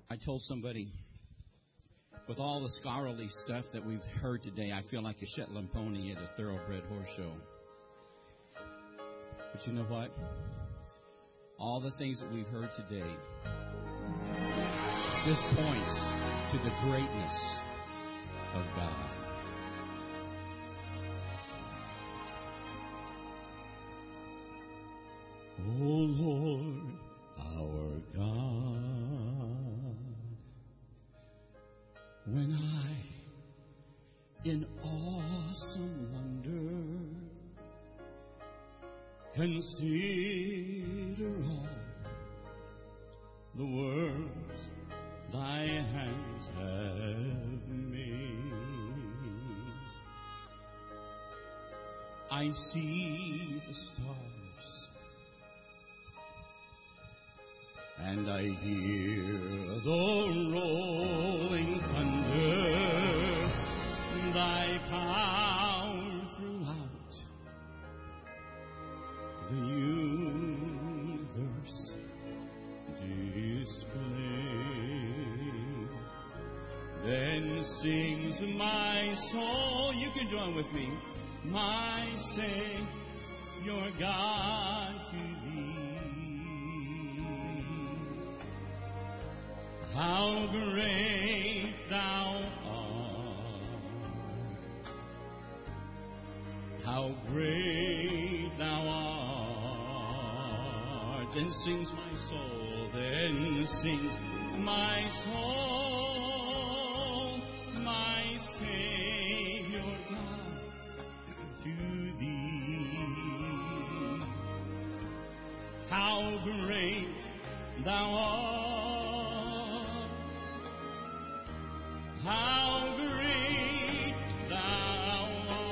I told somebody, with all the scholarly stuff that we've heard today, I feel like a Shetland pony at a thoroughbred horse show. But you know what? All the things that we've heard today just points to the greatness of God. Oh Lord, our God, when I, in awesome wonder, consider all the worlds thy hands have made, I see the stars, and I hear the rolling thunder, thy power throughout the universe display. Then sings my soul, you can join with me, my Savior God to thee. How great thou art, how great thou art. Then sings my soul, then sings my soul, my Savior God to thee. How great thou art, how great thou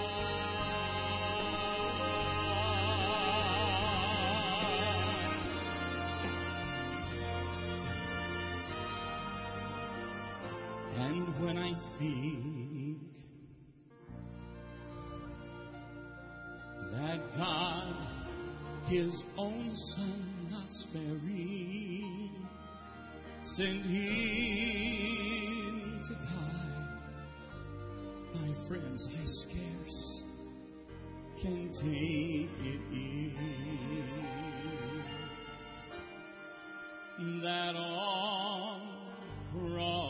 art. And when I think that God, His own Son not sparing, sent Him to die, my friends, I scarce can take it in, that on the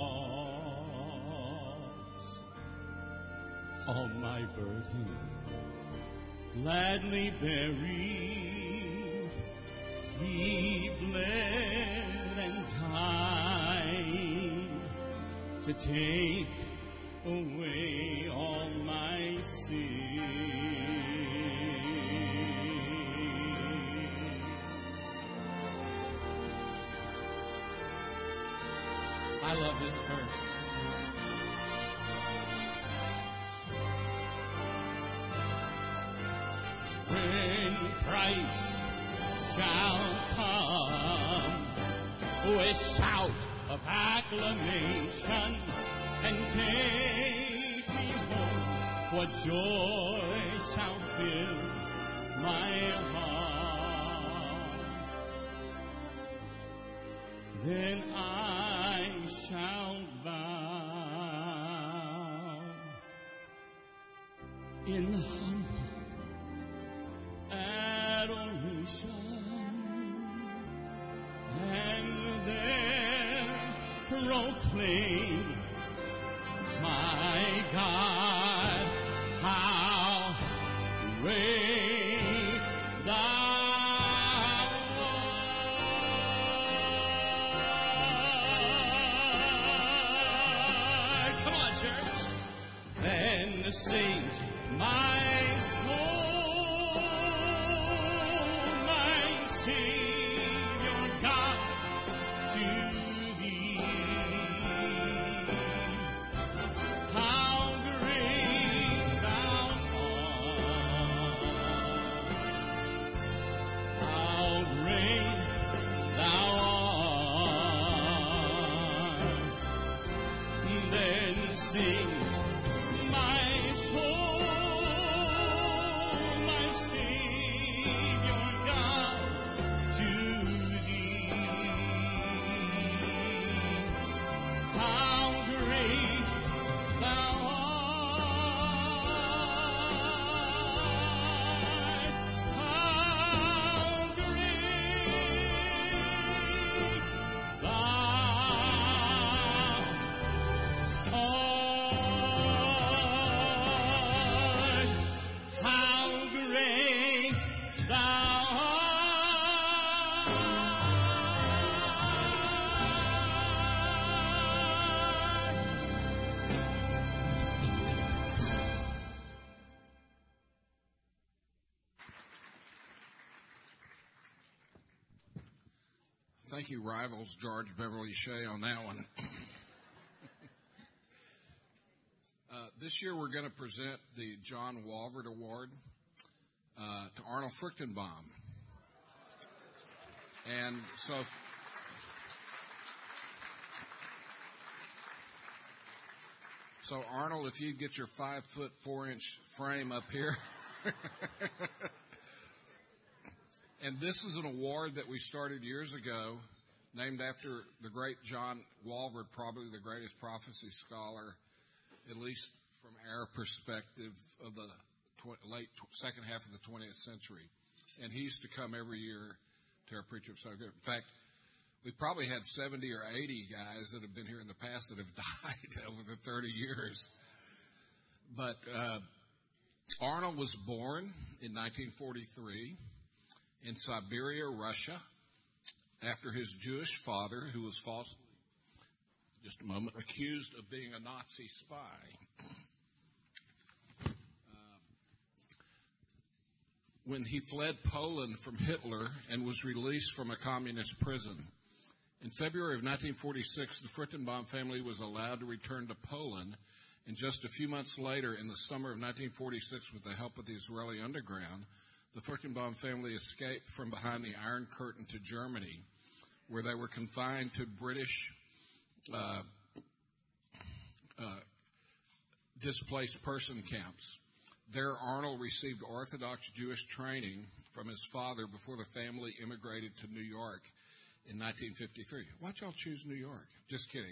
cross all my burden gladly bearing, He bled and died to take away all my sin. I love this verse. When Christ shall come with shout of acclamation and take me home, what joy shall fill my heart. Then I shall bow in humble adoration, and there proclaim, my God, how great thou art. Come on, church. Then sings my soul, my Savior God to thee. How great thou art, how great thou art. Then sings my soul, my Savior God to thee. Thank you, Rivals, George Beverly Shea, on that one. This year we're going to present the John Walvert Award to Arnold Fruchtenbaum. And so Arnold, if you'd get your 5-foot 4-inch frame up here. And this is an award that we started years ago, named after the great John Walvert, probably the greatest prophecy scholar, at least from our perspective, of the late second half of the 20th century. And he used to come every year to our preacher of so good. In fact, we probably had 70 or 80 guys that have been here in the past that have died over the 30 years. But Arnold was born in 1943 in Siberia, Russia, after his Jewish father, who was falsely, just a moment, accused of being a Nazi spy. When he fled Poland from Hitler and was released from a communist prison. In February of 1946, the Fruchtenbaum family was allowed to return to Poland, and just a few months later, in the summer of 1946, with the help of the Israeli underground, the Fruchtenbaum family escaped from behind the Iron Curtain to Germany, where they were confined to British displaced person camps. There, Arnold received Orthodox Jewish training from his father before the family immigrated to New York in 1953. Why'd y'all choose New York? Just kidding.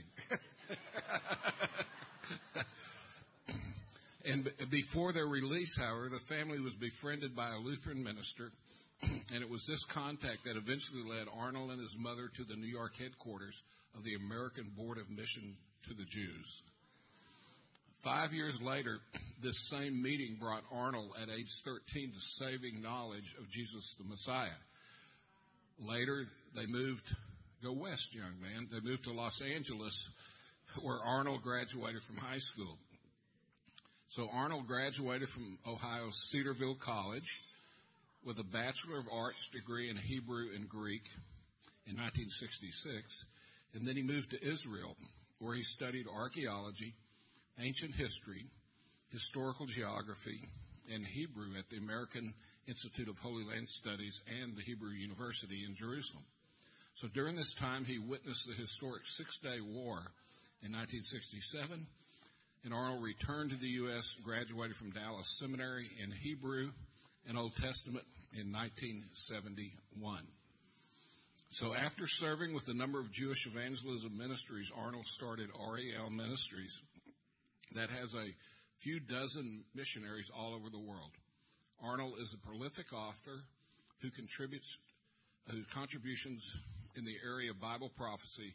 And before their release, however, the family was befriended by a Lutheran minister, and it was this contact that eventually led Arnold and his mother to the New York headquarters of the American Board of Mission to the Jews. 5 years later, this same meeting brought Arnold at age 13 to saving knowledge of Jesus the Messiah. Later, they moved, go west, young man, they moved to Los Angeles, where Arnold graduated from high school. So Arnold graduated from Ohio's Cedarville College with a Bachelor of Arts degree in Hebrew and Greek in 1966, and then he moved to Israel, where he studied archaeology, ancient history, historical geography, and Hebrew at the American Institute of Holy Land Studies and the Hebrew University in Jerusalem. So during this time, he witnessed the historic Six-Day War in 1967, and Arnold returned to the U.S., graduated from Dallas Seminary in Hebrew and Old Testament in 1971. So after serving with a number of Jewish evangelism ministries, Arnold started REL Ministries that has a few dozen missionaries all over the world. Arnold is a prolific author whose contributions in the area of Bible prophecy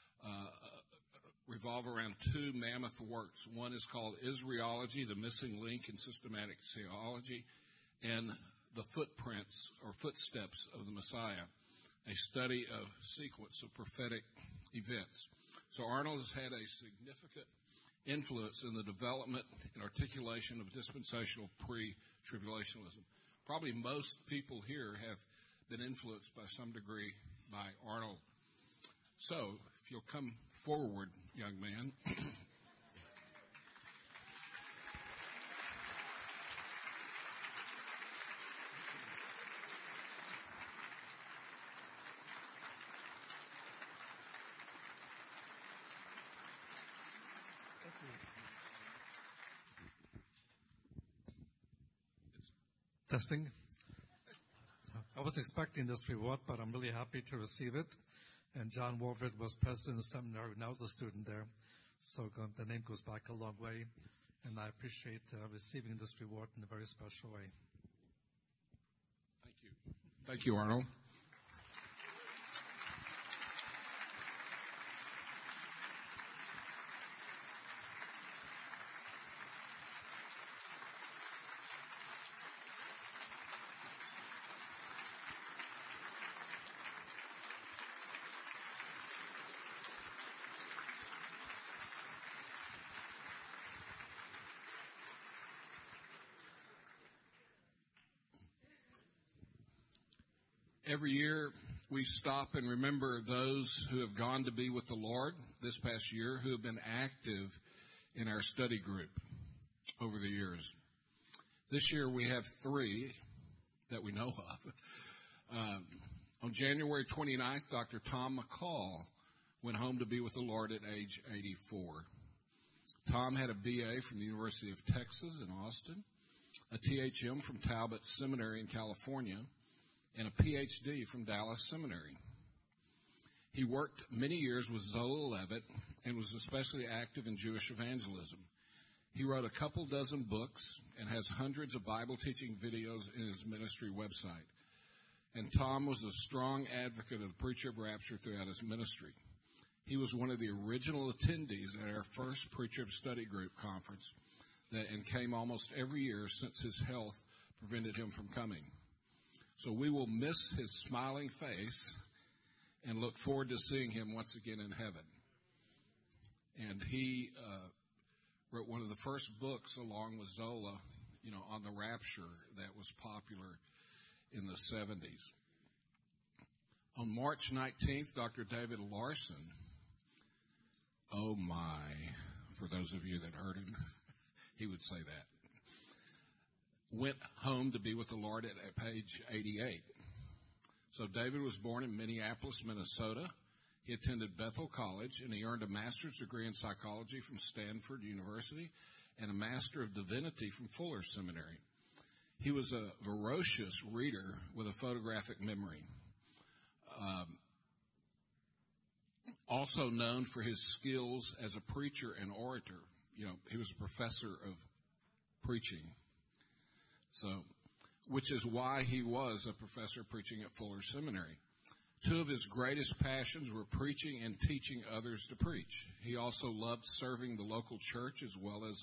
revolve around two mammoth works. One is called Israelology, the Missing Link in Systematic Theology, and The Footprints or Footsteps of the Messiah, a study of sequence of prophetic events. So Arnold has had a significant influence in the development and articulation of dispensational pre-tribulationism. Probably most people here have been influenced by some degree by Arnold. So, if you'll come forward, young man. Testing. I wasn't expecting this reward, but I'm really happy to receive it. And John Walvert was president of the seminary when I was a student there. So the name goes back a long way. And I appreciate receiving this reward in a very special way. Thank you. Thank you, Arnold. Every year, we stop and remember those who have gone to be with the Lord this past year, who have been active in our study group over the years. This year we have 3 that we know of. On January 29th, Dr. Tom McCall went home to be with the Lord at age 84. Tom had a BA from the University of Texas in Austin, a THM from Talbot Seminary in California, and a PhD from Dallas Seminary. He worked many years with Zola Levitt and was especially active in Jewish evangelism. He wrote a couple dozen books and has hundreds of Bible teaching videos in his ministry website. And Tom was a strong advocate of the Preacher of Rapture throughout his ministry. He was one of the original attendees at our first Preacher of Study Group conference and came almost every year since his health prevented him from coming. So we will miss his smiling face and look forward to seeing him once again in heaven. And he wrote one of the first books along with Zola, on the rapture that was popular in the 70s. On March 19th, Dr. David Larson, oh my, for those of you that heard him, he would say that, went home to be with the Lord at age 88. So David was born in Minneapolis, Minnesota. He attended Bethel College, and he earned a master's degree in psychology from Stanford University and a master of divinity from Fuller Seminary. He was a voracious reader with a photographic memory. Also known for his skills as a preacher and orator. He was a professor of preaching. Which is why he was a professor of preaching at Fuller Seminary. 2 of his greatest passions were preaching and teaching others to preach. He also loved serving the local church as well as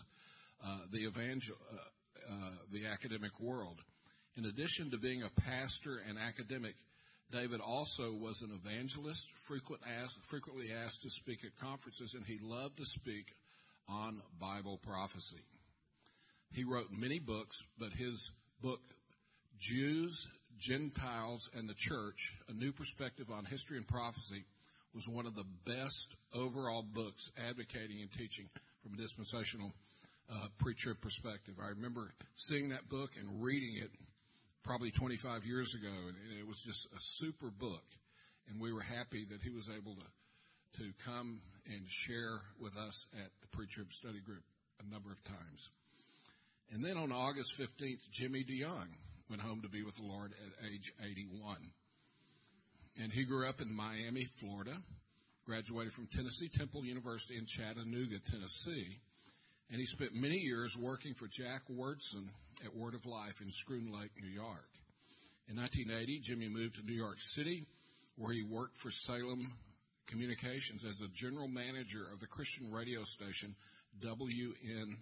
the academic world. In addition to being a pastor and academic, David also was an evangelist, frequently asked to speak at conferences, and he loved to speak on Bible prophecy. He wrote many books, but his book, Jews, Gentiles, and the Church, A New Perspective on History and Prophecy, was one of the best overall books advocating and teaching from a dispensational preacher perspective. I remember seeing that book and reading it probably 25 years ago, and it was just a super book. And we were happy that he was able to come and share with us at the Preacher of Study Group a number of times. And then on August 15th, Jimmy DeYoung went home to be with the Lord at age 81. And he grew up in Miami, Florida, graduated from Tennessee Temple University in Chattanooga, Tennessee, and he spent many years working for Jack Wordson at Word of Life in Schroon Lake, New York. In 1980, Jimmy moved to New York City, where he worked for Salem Communications as a general manager of the Christian radio station WNYM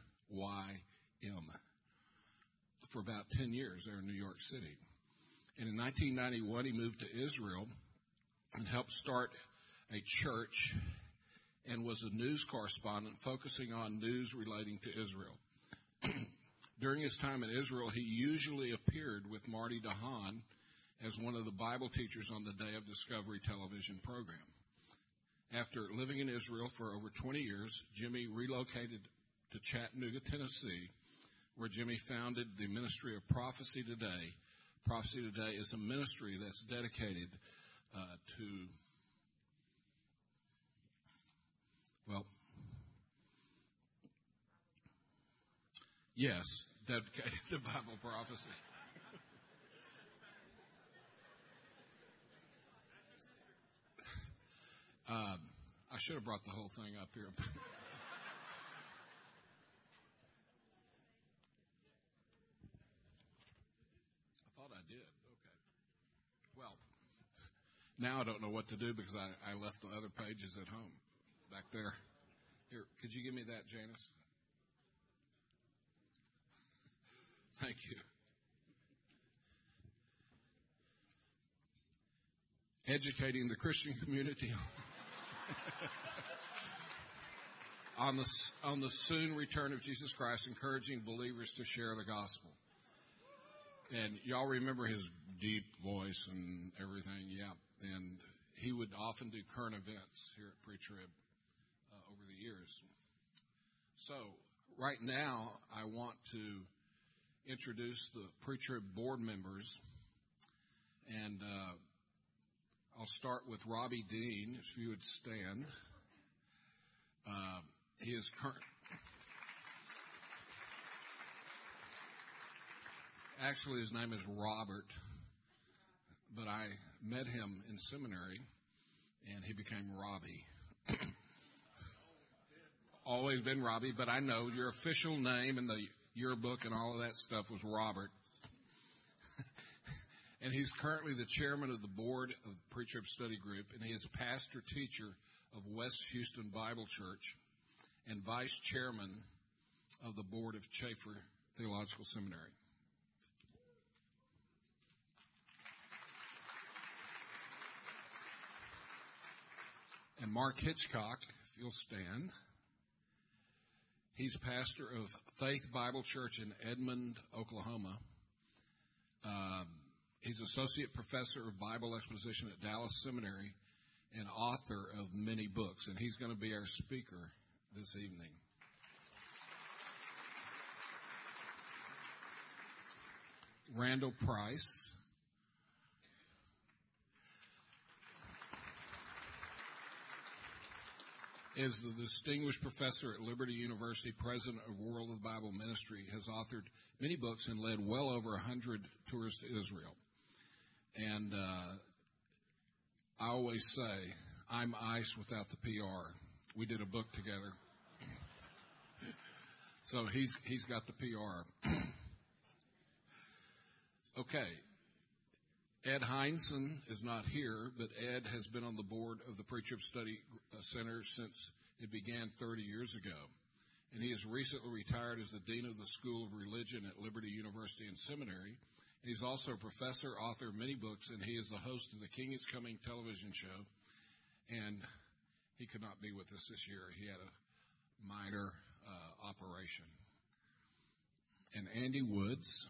for about 10 years there in New York City. And in 1991, he moved to Israel and helped start a church and was a news correspondent focusing on news relating to Israel. During his time in Israel, he usually appeared with Marty DeHaan as one of the Bible teachers on the Day of Discovery television program. After living in Israel for over 20 years, Jimmy relocated to Chattanooga, Tennessee, where Jimmy founded the Ministry of Prophecy Today. Prophecy Today is a ministry that's dedicated to dedicated to Bible prophecy. I should have brought the whole thing up here. Now I don't know what to do because I left the other pages at home back there. Here, could you give me that, Janice? Thank you. Educating the Christian community on the soon return of Jesus Christ, encouraging believers to share the gospel. And y'all remember his deep voice and everything, yeah. And he would often do current events here at Pre-Trib over the years. So right now, I want to introduce the Pre-Trib board members. And I'll start with Robbie Dean, if you would stand. He is actually, his name is Robert, but I met him in seminary, and he became Robbie. Always been Robbie, but I know your official name in the yearbook and all of that stuff was Robert. And he's currently the chairman of the board of the Pre-Trib Study Group, and he is pastor-teacher of West Houston Bible Church and vice chairman of the board of Chafer Theological Seminary. And Mark Hitchcock, if you'll stand. He's pastor of Faith Bible Church in Edmond, Oklahoma. He's associate professor of Bible exposition at Dallas Seminary and author of many books, and he's going to be our speaker this evening. Randall Price. Is the distinguished professor at Liberty University, president of World of the Bible Ministry, has authored many books and led well over 100 tours to Israel. And I always say, I'm ice without the PR. We did a book together. So he's got the PR. Okay. Ed Heinzen is not here, but Ed has been on the board of the Pre-Trib Study Center since it began 30 years ago. And he has recently retired as the Dean of the School of Religion at Liberty University and Seminary. He's also a professor, author of many books, and he is the host of the King is Coming television show. And he could not be with us this year. He had a minor operation. And Andy Woods.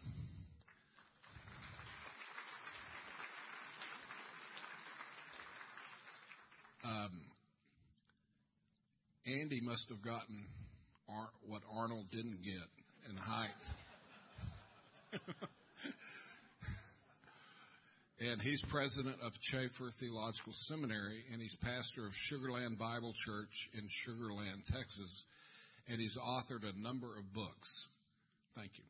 Andy must have gotten what Arnold didn't get in height. And he's president of Chafer Theological Seminary, and he's pastor of Sugarland Bible Church in Sugarland, Texas, and he's authored a number of books. Thank you.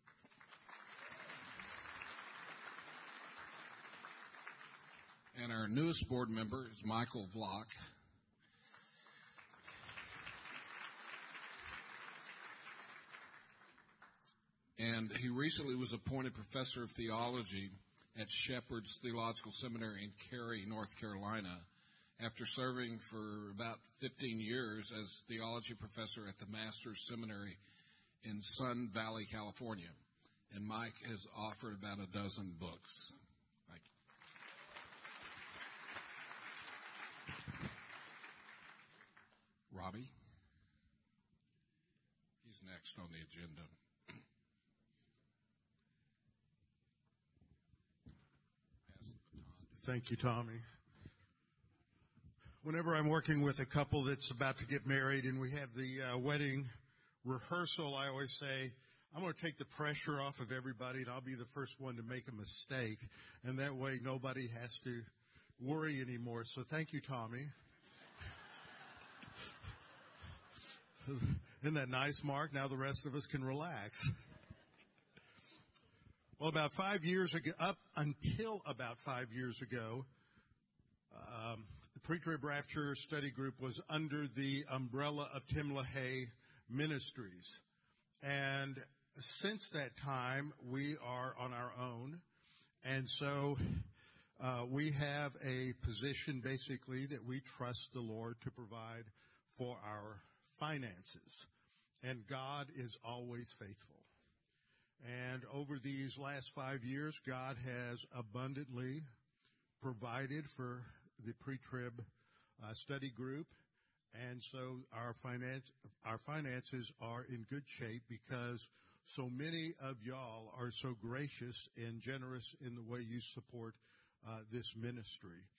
And our newest board member is Michael Vlock. And he recently was appointed professor of theology at Shepherd's Theological Seminary in Cary, North Carolina, after serving for about 15 years as theology professor at the Master's Seminary in Sun Valley, California. And Mike has authored about a dozen books. Thank you. Robbie? He's next on the agenda. Thank you, Tommy. Whenever I'm working with a couple that's about to get married and we have the wedding rehearsal, I always say, I'm going to take the pressure off of everybody and I'll be the first one to make a mistake. And that way nobody has to worry anymore. So thank you, Tommy. Isn't that nice, Mark? Now the rest of us can relax. Well, about 5 years ago, up until about 5 years ago, the Pre-Trib Rapture Study Group was under the umbrella of Tim LaHaye Ministries. And since that time, we are on our own. And so we have a position, basically, that we trust the Lord to provide for our finances. And God is always faithful. And over these last 5 years, God has abundantly provided for the Pre-Trib Study Group. And so our finances are in good shape because so many of y'all are so gracious and generous in the way you support this ministry.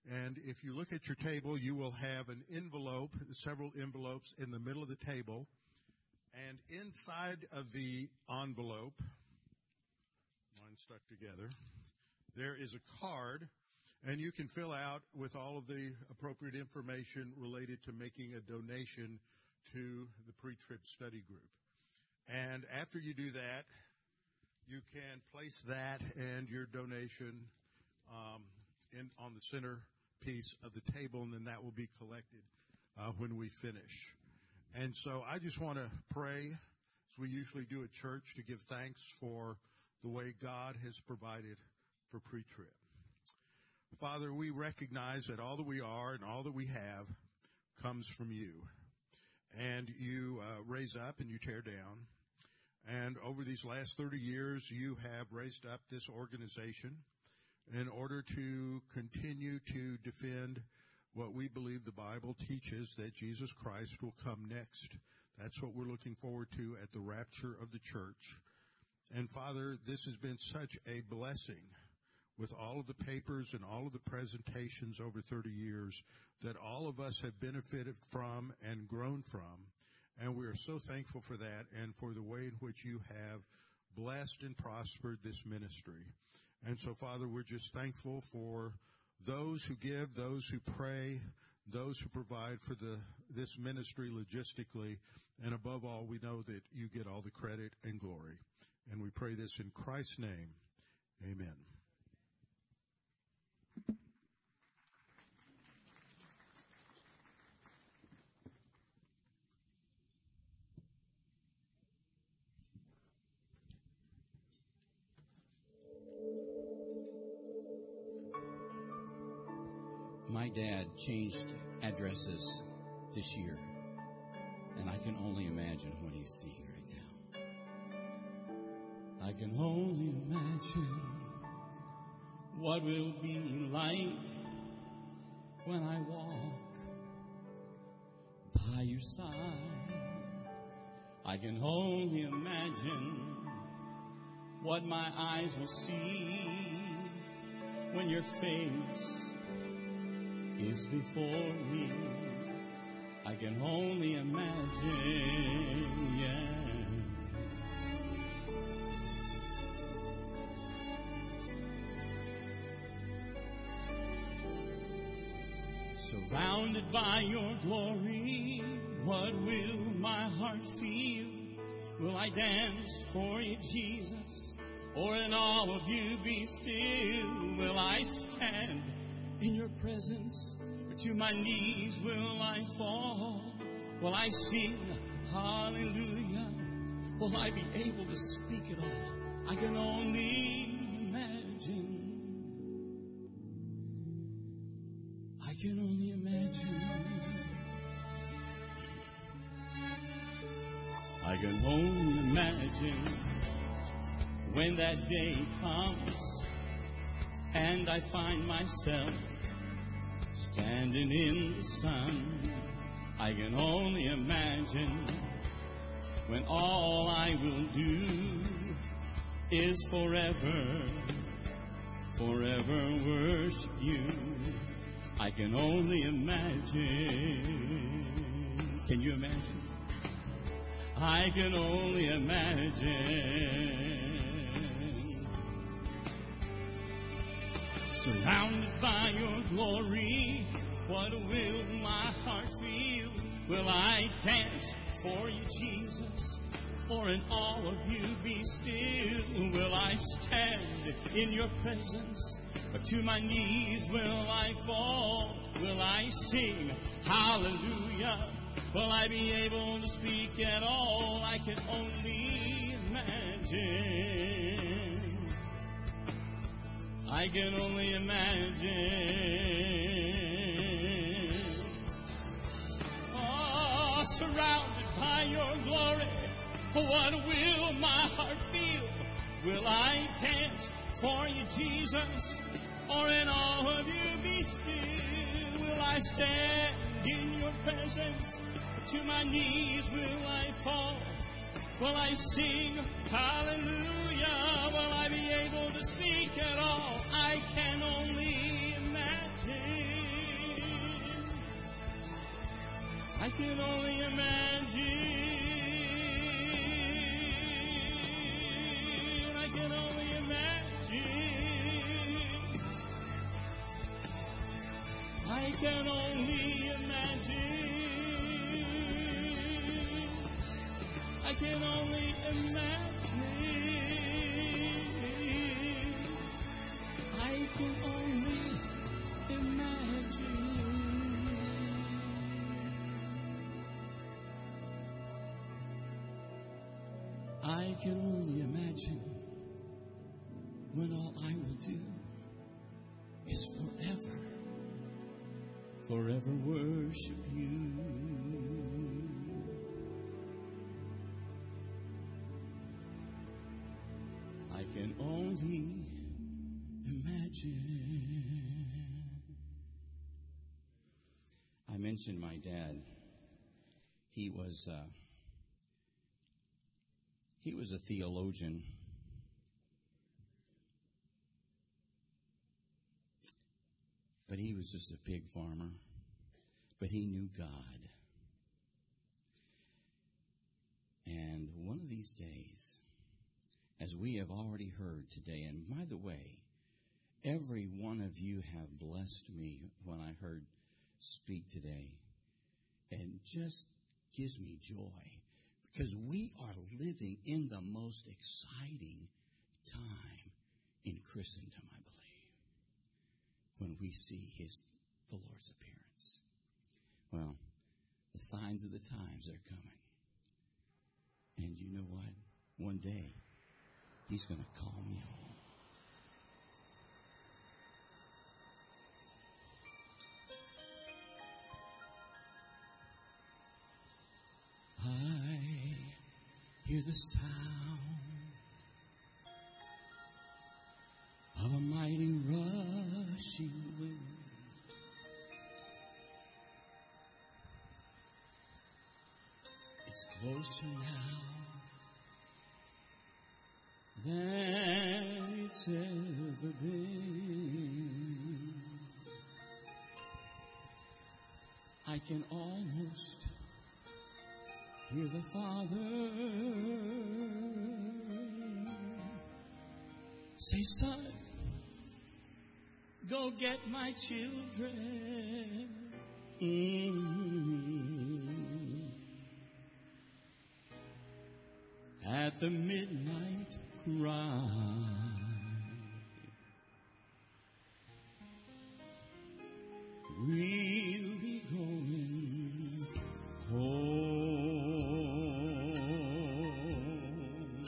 And if you look at your table, you will have an envelope, several envelopes in the middle of the table. And inside of the envelope, mine's stuck together, there is a card, and you can fill out with all of the appropriate information related to making a donation to the pre-trib study group. And after you do that, you can place that and your donation on the center piece of the table, and then that will be collected when we finish. And so I just want to pray, as we usually do at church, to give thanks for the way God has provided for pre-trib. Father, we recognize that all that we are and all that we have comes from you. And you raise up and you tear down. And over these last 30 years, you have raised up this organization in order to continue to defend what we believe the Bible teaches, that Jesus Christ will come next. That's what we're looking forward to at the rapture of the church. And Father, this has been such a blessing with all of the papers and all of the presentations over 30 years that all of us have benefited from and grown from. And we are so thankful for that and for the way in which you have blessed and prospered this ministry. And so, Father, we're just thankful for those who give, those who pray, those who provide for this ministry logistically. And above all, we know that you get all the credit and glory. And we pray this in Christ's name. Amen. My dad changed addresses this year, and I can only imagine what he's seeing right now. I can only imagine what will be like when I walk by your side. I can only imagine what my eyes will see when your face is before me. I can only imagine, yeah. Surrounded by your glory, what will my heart feel? Will I dance for you, Jesus? Or in awe of you be still? Will I stand in your presence, or to my knees will I fall? Will I sing hallelujah? Will I be able to speak it all? I can only imagine. I can only imagine. I can only imagine when that day comes and I find myself standing in the sun. I can only imagine when all I will do is forever, forever worship you. I can only imagine. Can you imagine? I can only imagine. Surrounded by your glory, what will my heart feel? Will I dance for you, Jesus? Or in all of you be still? Will I stand in your presence? Or to my knees will I fall? Will I sing hallelujah? Will I be able to speak at all? I can only imagine. I can only imagine. Oh, surrounded by your glory, what will my heart feel? Will I dance for you, Jesus? Or in all of you be still? Will I stand in your presence? Or to my knees will I fall? Will I sing hallelujah? Will I be able to speak at all? I can only imagine. can only imagine. I can only imagine. I can only imagine. I can only imagine. I can only imagine. I can only imagine when all I will do is forever worship you. I can only imagine. I mentioned my dad. He was a theologian. But he was just a pig farmer. But he knew God. And one of these days, as we have already heard today, and by the way, every one of you have blessed me when I heard speak today, and just gives me joy, because we are living in the most exciting time in Christendom, I believe, when we see the Lord's appearance. Well, the signs of the times are coming. And you know what? One day, He's going to call me home. I hear the sound of a mighty rushing wind. It's closer now than it's ever been. I can almost hear the Father say, son, go get my children. At the midnight cry. We'll be going home.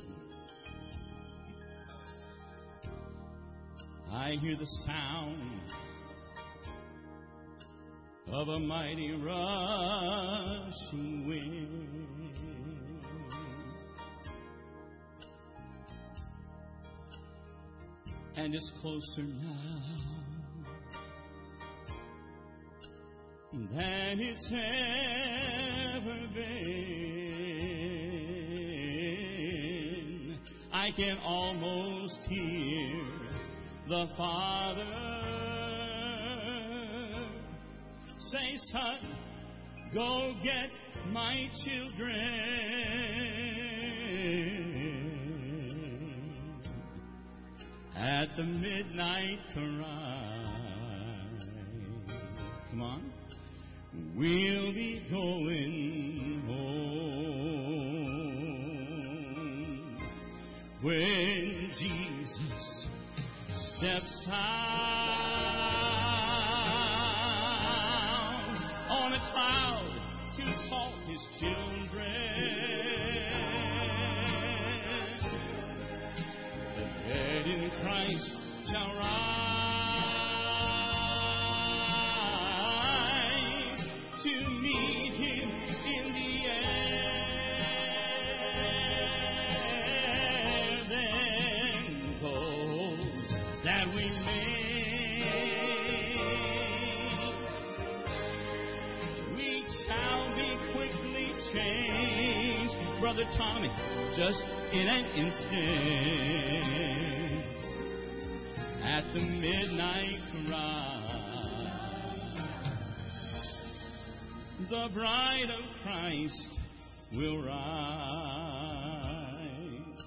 I hear the sound of a mighty rushing wind. And it's closer now than it's ever been. I can almost hear the Father say, son, go get my children. At the midnight cry. Come on. We'll be going home when Jesus steps out on a cloud to call His children. The dead in Christ shall rise to meet Him in the air. Then those that we made, we shall be quickly changed. Brother Tommy, just in an instant. At the midnight cry, the bride of Christ will rise.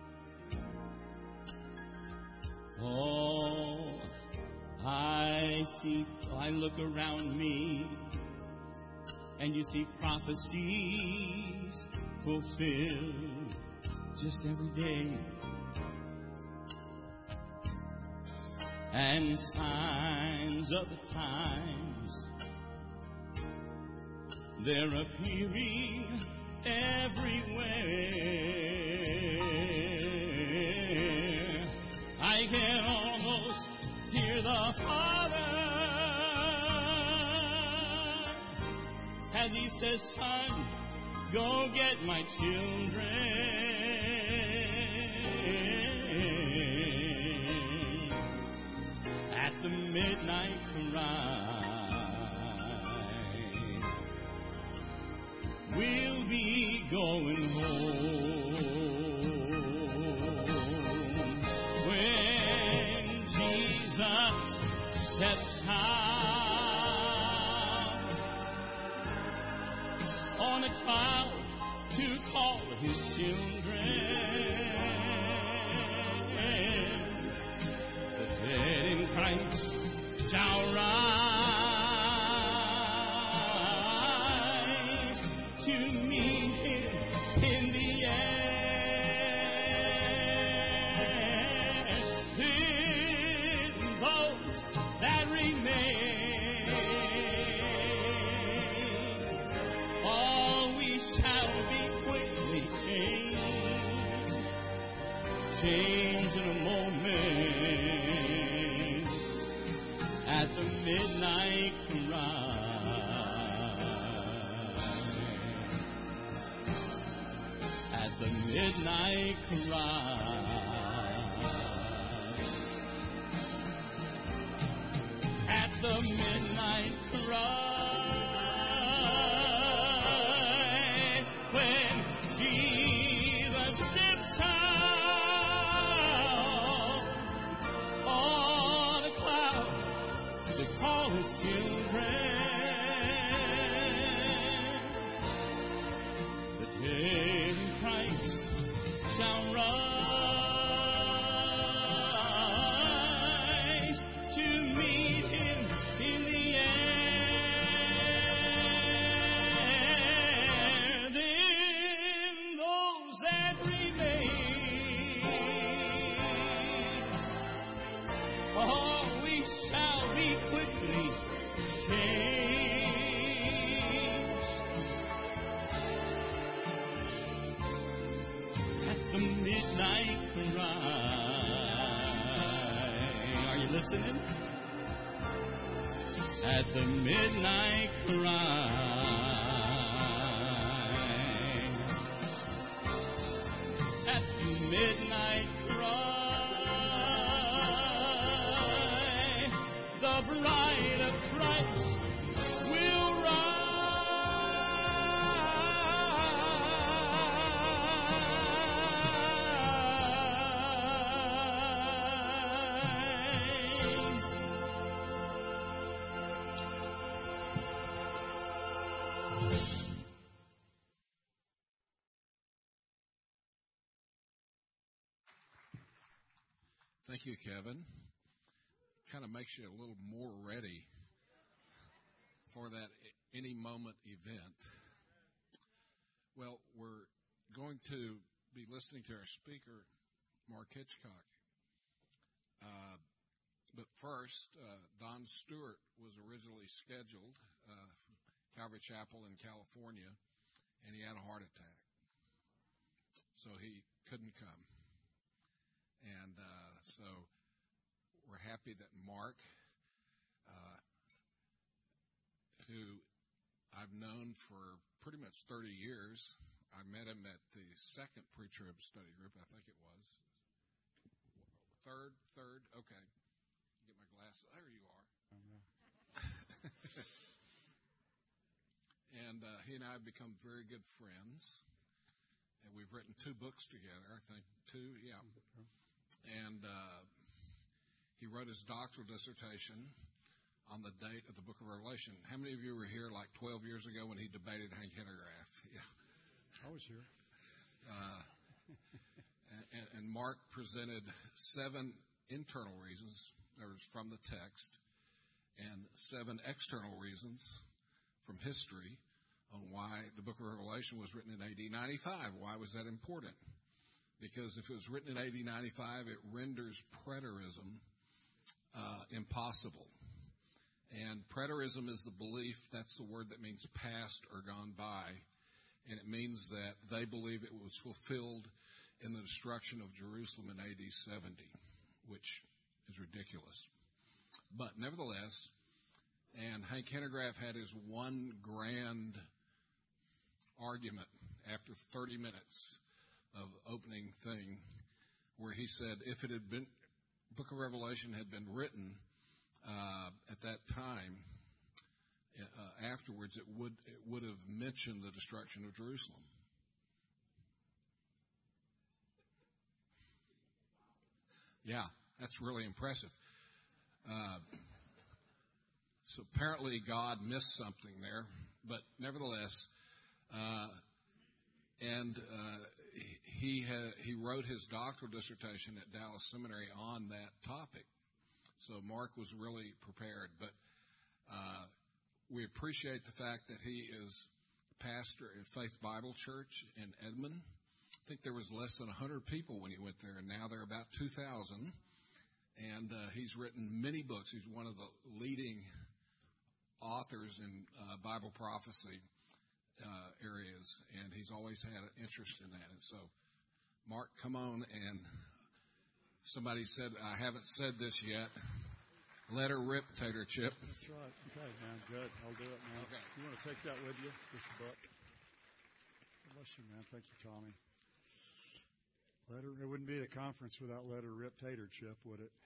Oh, I look around me, and you see prophecies fulfilled just every day, and signs of the times, they're appearing everywhere. I can almost hear the Father as He says, "Son, go get my children." At the midnight cry, we'll be going home when Jesus steps out on a cloud to call His children. The dead in Christ shall rise to meet Him in the air. Then those that remain, all we shall be quickly changed in a moment at the midnight cry. At the midnight cry. At the midnight cry. When Jesus steps out on a cloud to call His children, the dead in Christ shall rise to meet Him in the air. Then those that remain, oh, we shall be quickly changed at the midnight cry. Are you listening? At the midnight cry. At the midnight cry. The bride of Christ will rise. Thank you, Kevin. Kind of makes you a little more ready for that any moment event. Well, we're going to be listening to our speaker, Mark Hitchcock. But first, Don Stewart was originally scheduled from Calvary Chapel in California, and he had a heart attack. So he couldn't come. And so we're happy that Mark, who I've known for pretty much 30 years, I met him at the second pre-trib study group, I think it was. Third, okay. Get my glasses. There you are. And he and I have become very good friends. And we've written 2 books together, I think. 2, yeah. And he wrote his doctoral dissertation on the date of the book of Revelation. How many of you were here like 12 years ago when he debated Hank Hanegraaff? Yeah. I was here. And Mark presented 7 internal reasons, that was from the text, and 7 external reasons from history on why the book of Revelation was written in AD 95. Why was that important? Because if it was written in AD 95, it renders preterism impossible. And preterism is the belief, that's the word that means past or gone by, and it means that they believe it was fulfilled in the destruction of Jerusalem in AD 70, which is ridiculous. But nevertheless, and Hank Hanegraaff had his one grand argument after 30 minutes of opening thing where he said if it had been, book of Revelation had been written at that time, afterwards it would have mentioned the destruction of Jerusalem. Yeah, that's really impressive. So apparently God missed something there, but nevertheless, he wrote his doctoral dissertation at Dallas Seminary on that topic. So Mark was really prepared, but we appreciate the fact that he is pastor at Faith Bible Church in Edmond. I think there was less than 100 people when he went there, and now there are about 2,000. And he's written many books. He's one of the leading authors in Bible prophecy areas, and he's always had an interest in that. And so, Mark, come on. And somebody said, I haven't said this yet. Let her rip, Tater Chip. That's right. Okay, man. Good. I'll do it, man. Okay. You want to take that with you, this book? Bless you, man. Thank you, Tommy. It wouldn't be a conference without Let Her Rip Tater Chip, would it?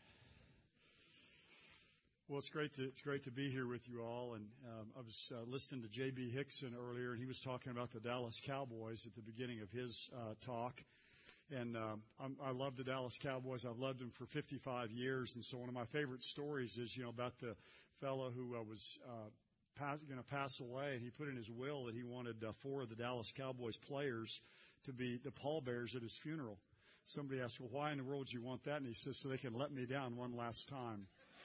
Well, it's great to be here with you all. And I was listening to J.B. Hickson earlier, and he was talking about the Dallas Cowboys at the beginning of his talk. And I love the Dallas Cowboys. I've loved them for 55 years. And so one of my favorite stories is, about the fellow who was going to pass away, and he put in his will that he wanted 4 of the Dallas Cowboys players to be the pallbearers at his funeral. Somebody asked, well, why in the world would you want that? And he says, so they can let me down one last time.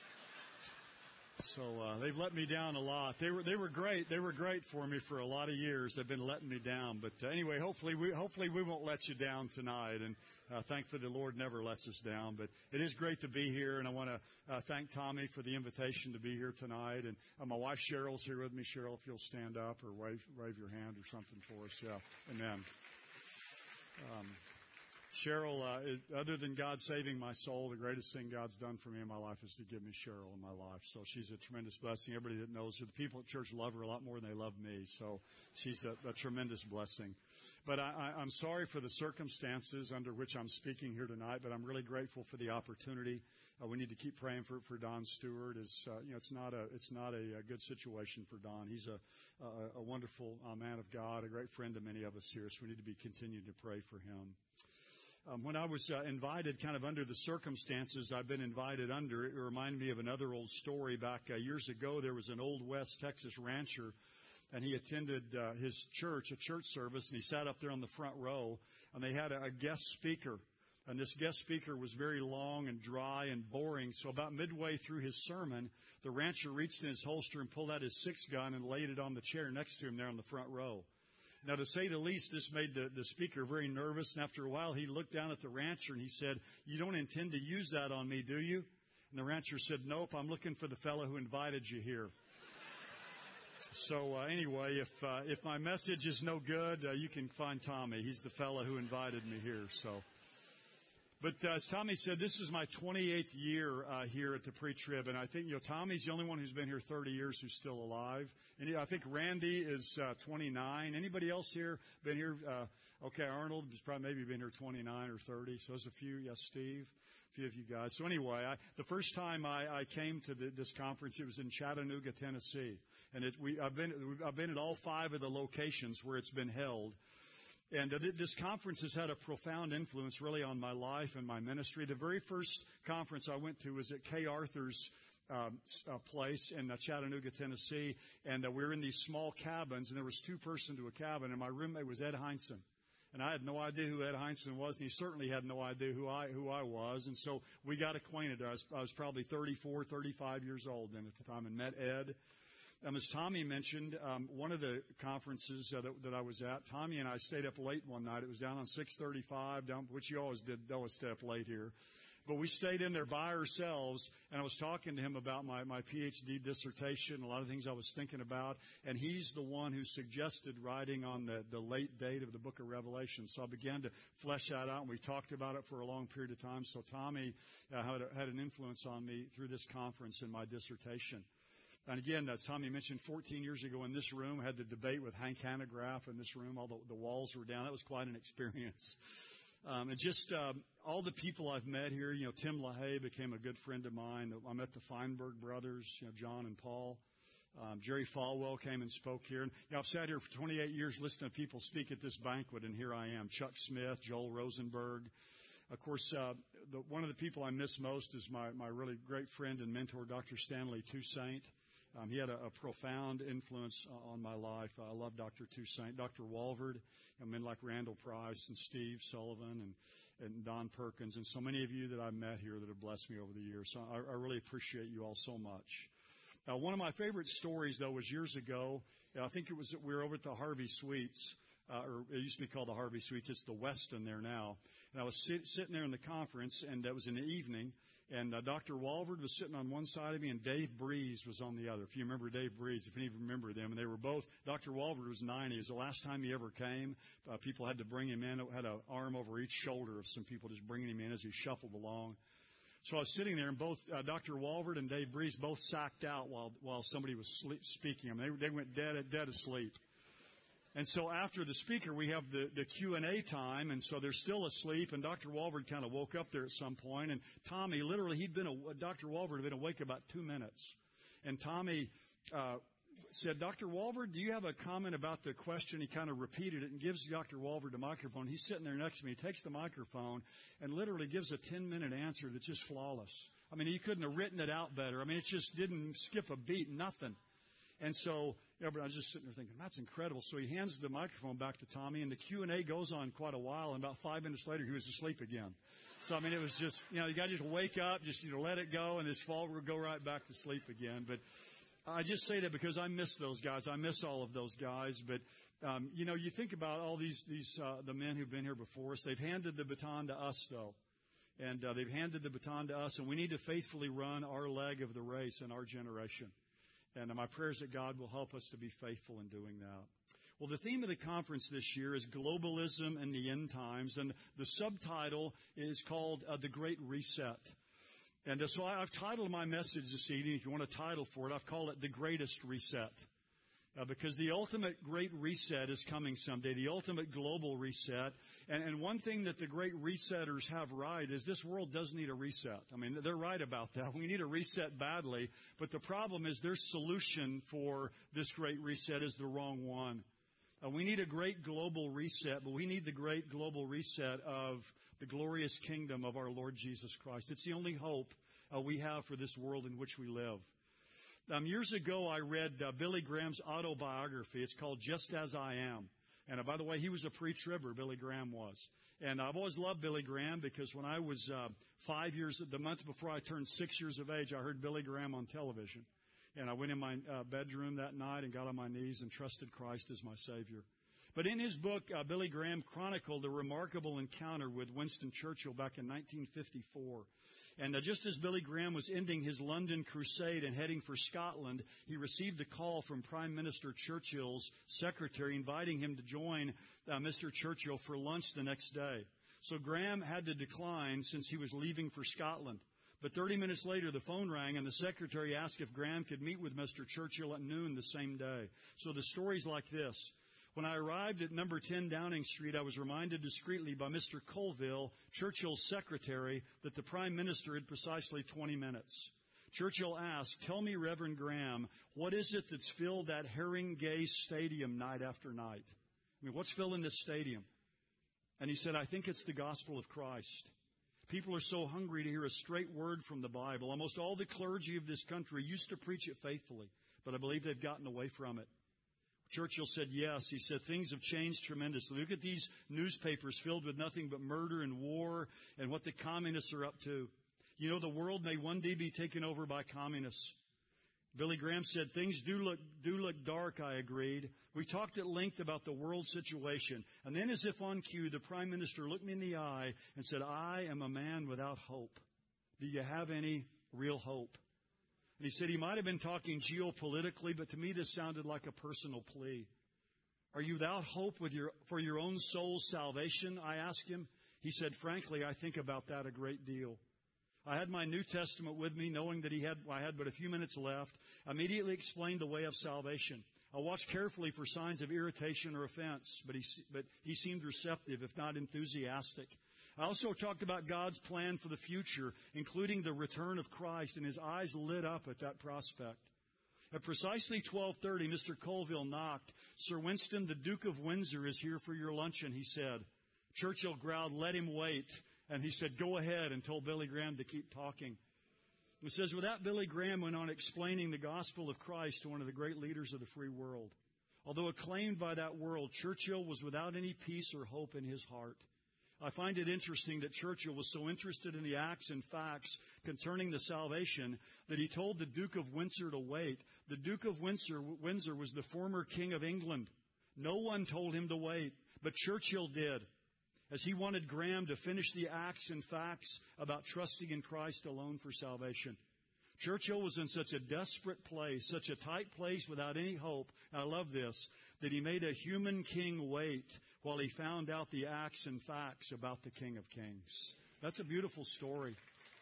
So they've let me down a lot. They were great. They were great for me for a lot of years. They've been letting me down. But anyway, hopefully we won't let you down tonight. And thankfully the Lord never lets us down. But it is great to be here. And I want to thank Tommy for the invitation to be here tonight. And my wife Cheryl's here with me. Cheryl, if you'll stand up or wave your hand or something for us. Yeah. Amen. Cheryl, other than God saving my soul, the greatest thing God's done for me in my life is to give me Cheryl in my life. So she's a tremendous blessing. Everybody that knows her, the people at church love her a lot more than they love me. So she's a tremendous blessing. But I'm sorry for the circumstances under which I'm speaking here tonight, but I'm really grateful for the opportunity. We need to keep praying for Don Stewart. It's not a good situation for Don. He's a wonderful man of God, a great friend to many of us here. So we need to be continuing to pray for him. When I was invited kind of under the circumstances I've been invited under, it reminded me of another old story. Back years ago, there was an old West Texas rancher, and he attended his church, a church service, and he sat up there on the front row, and they had a guest speaker. And this guest speaker was very long and dry and boring. So about midway through his sermon, the rancher reached in his holster and pulled out his 6-gun and laid it on the chair next to him there on the front row. Now, to say the least, this made the speaker very nervous. And after a while, he looked down at the rancher and he said, "You don't intend to use that on me, do you?" And the rancher said, "Nope, I'm looking for the fellow who invited you here." So anyway, if my message is no good, you can find Tommy. He's the fellow who invited me here. So. But as Tommy said, this is my 28th year here at the Pre-Trib, and I think Tommy's the only one who's been here 30 years who's still alive. And I think Randy is 29. Anybody else here been here? Okay, Arnold has probably maybe been here 29 or 30. So there's a few. Yes, Steve, a few of you guys. So anyway, the first time I came to this conference, it was in Chattanooga, Tennessee, and I've been at all 5 of the locations where it's been held. And this conference has had a profound influence really on my life and my ministry. The very first conference I went to was at Kay Arthur's place in Chattanooga, Tennessee, and we were in these small cabins, and there was 2 person to a cabin, and my roommate was Ed Heinzen. And I had no idea who Ed Heinzen was, and he certainly had no idea who I was. And so we got acquainted. I was probably 34, 35 years old then at the time, and met Ed. As Tommy mentioned, one of the conferences that I was at, Tommy and I stayed up late one night. It was down on 635, which you always stay up late here. But we stayed in there by ourselves, and I was talking to him about my PhD dissertation, a lot of things I was thinking about, and he's the one who suggested writing on the late date of the book of Revelation. So I began to flesh that out, and we talked about it for a long period of time. So Tommy had an influence on me through this conference in my dissertation. And again, as Tommy mentioned, 14 years ago in this room, I had the debate with Hank Hanegraaff in this room. All the walls were down. That was quite an experience. And just all the people I've met here, Tim LaHaye became a good friend of mine. I met the Feinberg brothers, John and Paul. Jerry Falwell came and spoke here. And I've sat here for 28 years listening to people speak at this banquet, and here I am. Chuck Smith, Joel Rosenberg. Of course, one of the people I miss most is my really great friend and mentor, Dr. Stanley Toussaint. He had a profound influence on my life. I love Dr. Toussaint. Dr. Walvard, men like Randall Price and Steve Sullivan and Don Perkins, and so many of you that I've met here that have blessed me over the years. So I really appreciate you all so much. One of my favorite stories, though, was years ago. I think we were over at the Harvey Suites, or it used to be called the Harvey Suites. It's the Westin there now. And I was sitting there in the conference, and it was in the evening. And Dr. Walvard was sitting on one side of me, and Dave Breeze was on the other. If you remember Dave Breeze, if any of you remember them. And they were both, Dr. Walvard was 90. It was the last time he ever came. People had to bring him in. Had an arm over each shoulder of some people just bringing him in as he shuffled along. So I was sitting there, and both Dr. Walvard and Dave Breeze both sacked out while somebody was speaking. I mean, they went dead asleep. And so after the speaker, we have the Q&A time, and so they're still asleep, and Dr. Walvard kind of woke up there at some point, and Tommy, literally, Dr. Walvard had been awake about 2 minutes. And Tommy said, Dr. Walvard, do you have a comment about the question? He kind of repeated it and gives Dr. Walvard the microphone. He's sitting there next to me. He takes the microphone and literally gives a 10-minute answer that's just flawless. I mean, he couldn't have written it out better. I mean, it just didn't skip a beat, nothing. And so I was just sitting there thinking, that's incredible. So he hands the microphone back to Tommy, and the Q&A goes on quite a while, and about 5 minutes later, he was asleep again. So, I mean, it was just, you got to just wake up, just, let it go, and this fall will go right back to sleep again. But I just say that because I miss those guys. I miss all of those guys. But, you think about all these the men who've been here before us. They've handed the baton to us, though. And they've handed the baton to us, and we need to faithfully run our leg of the race in our generation. And my prayer is that God will help us to be faithful in doing that. Well, the theme of the conference this year is Globalism in the End Times, and the subtitle is called The Great Reset. And so I've titled my message this evening, if you want a title for it, I've called it The Greatest Reset. Because the ultimate great reset is coming someday, the ultimate global reset. And one thing that the great resetters have right is this world does need a reset. I mean, they're right about that. We need a reset badly. But the problem is their solution for this great reset is the wrong one. We need a great global reset, but we need the great global reset of the glorious kingdom of our Lord Jesus Christ. It's the only hope we have for this world in which we live. Years ago, I read Billy Graham's autobiography. It's called Just As I Am. And by the way, he was a pre-tribber, Billy Graham was. And I've always loved Billy Graham because when I was 5 years, the month before I turned 6 years of age, I heard Billy Graham on television. And I went in my bedroom that night and got on my knees and trusted Christ as my Savior. But in his book, Billy Graham chronicled a remarkable encounter with Winston Churchill back in 1954. And just as Billy Graham was ending his London crusade and heading for Scotland, he received a call from Prime Minister Churchill's secretary inviting him to join Mr. Churchill for lunch the next day. So Graham had to decline since he was leaving for Scotland. But 30 minutes later, the phone rang, and the secretary asked if Graham could meet with Mr. Churchill at noon the same day. So the story's like this. When I arrived at number 10 Downing Street, I was reminded discreetly by Mr. Colville, Churchill's secretary, that the Prime Minister had precisely 20 minutes. Churchill asked, tell me, Reverend Graham, what is it that's filled that Haringey Stadium night after night? I mean, what's filling this stadium? And he said, I think it's the gospel of Christ. People are so hungry to hear a straight word from the Bible. Almost all the clergy of this country used to preach it faithfully, but I believe they've gotten away from it. Churchill said yes. He said things have changed tremendously. Look at these newspapers filled with nothing but murder and war and what the communists are up to. You know, the world may one day be taken over by communists. Billy Graham said, things do look dark, I agreed. We talked at length about the world situation. And then as if on cue, the Prime Minister looked me in the eye and said, I am a man without hope. Do you have any real hope? And he said he might have been talking geopolitically, but to me this sounded like a personal plea. Are you without hope for your own soul's salvation? I asked him. He said, frankly, I think about that a great deal. I had my New Testament with me, knowing that I had but a few minutes left. I immediately explained the way of salvation. I watched carefully for signs of irritation or offense, but he seemed receptive, if not enthusiastic. I also talked about God's plan for the future, including the return of Christ, and his eyes lit up at that prospect. At precisely 12:30, Mr. Colville knocked. Sir Winston, the Duke of Windsor, is here for your luncheon, he said. Churchill growled, let him wait. And he said, go ahead, and told Billy Graham to keep talking. It says, with that, Billy Graham went on explaining the gospel of Christ to one of the great leaders of the free world. Although acclaimed by that world, Churchill was without any peace or hope in his heart. I find it interesting that Churchill was so interested in the acts and facts concerning the salvation that he told the Duke of Windsor to wait. The Duke of Windsor was the former King of England. No one told him to wait, but Churchill did, as he wanted Graham to finish the acts and facts about trusting in Christ alone for salvation. Churchill was in such a desperate place, such a tight place without any hope, and I love this, that he made a human king wait while he found out the acts and facts about the King of Kings. That's a beautiful story.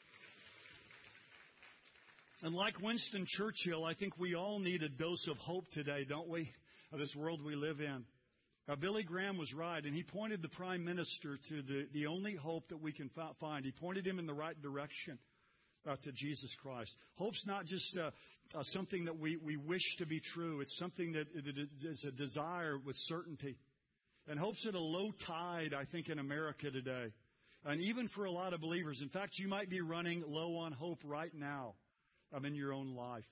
And like Winston Churchill, I think we all need a dose of hope today, don't we, of this world we live in. Billy Graham was right, and he pointed the Prime Minister to the only hope that we can find. He pointed him in the right direction, to Jesus Christ. Hope's not just something that we wish to be true. It's something that is a desire with certainty. And hope's at a low tide, I think, in America today. And even for a lot of believers. In fact, you might be running low on hope right now in your own life.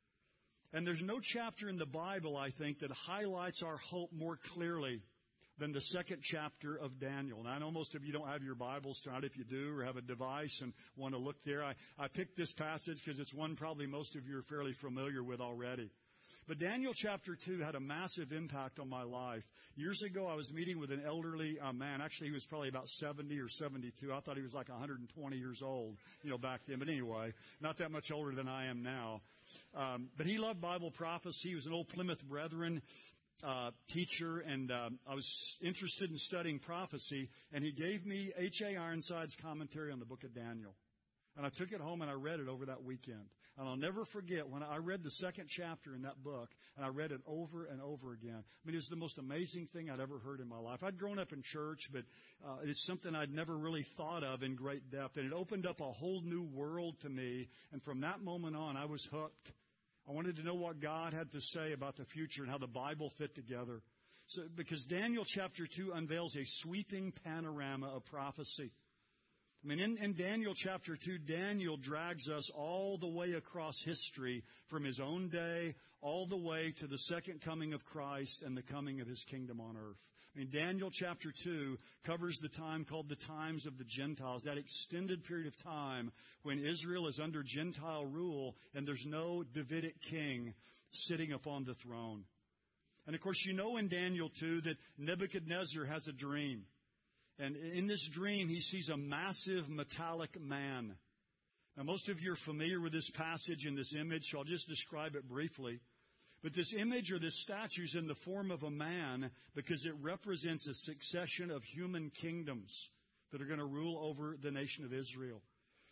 And there's no chapter in the Bible, I think, that highlights our hope more clearly than the second chapter of Daniel. And I know most of you don't have your Bibles tonight. If you do, or have a device and want to look there, I picked this passage because it's one probably most of you are fairly familiar with already. But Daniel chapter 2 had a massive impact on my life. Years ago, I was meeting with an elderly man. Actually, he was probably about 70 or 72. I thought he was like 120 years old, back then. But anyway, not that much older than I am now. But he loved Bible prophecy. He was an old Plymouth Brethren teacher, and I was interested in studying prophecy. And he gave me H.A. Ironside's commentary on the book of Daniel. And I took it home and I read it over that weekend. And I'll never forget when I read the second chapter in that book, and I read it over and over again. I mean, it was the most amazing thing I'd ever heard in my life. I'd grown up in church, but it's something I'd never really thought of in great depth. And it opened up a whole new world to me. And from that moment on, I was hooked. I wanted to know what God had to say about the future and how the Bible fit together. So, because Daniel chapter 2 unveils a sweeping panorama of prophecy. I mean, in Daniel chapter 2, Daniel drags us all the way across history from his own day all the way to the second coming of Christ and the coming of his kingdom on earth. I mean, Daniel chapter 2 covers the time called the times of the Gentiles, that extended period of time when Israel is under Gentile rule and there's no Davidic king sitting upon the throne. And of course, in Daniel 2 that Nebuchadnezzar has a dream. And in this dream, he sees a massive metallic man. Now, most of you are familiar with this passage and this image, so I'll just describe it briefly. But this image or this statue is in the form of a man because it represents a succession of human kingdoms that are going to rule over the nation of Israel.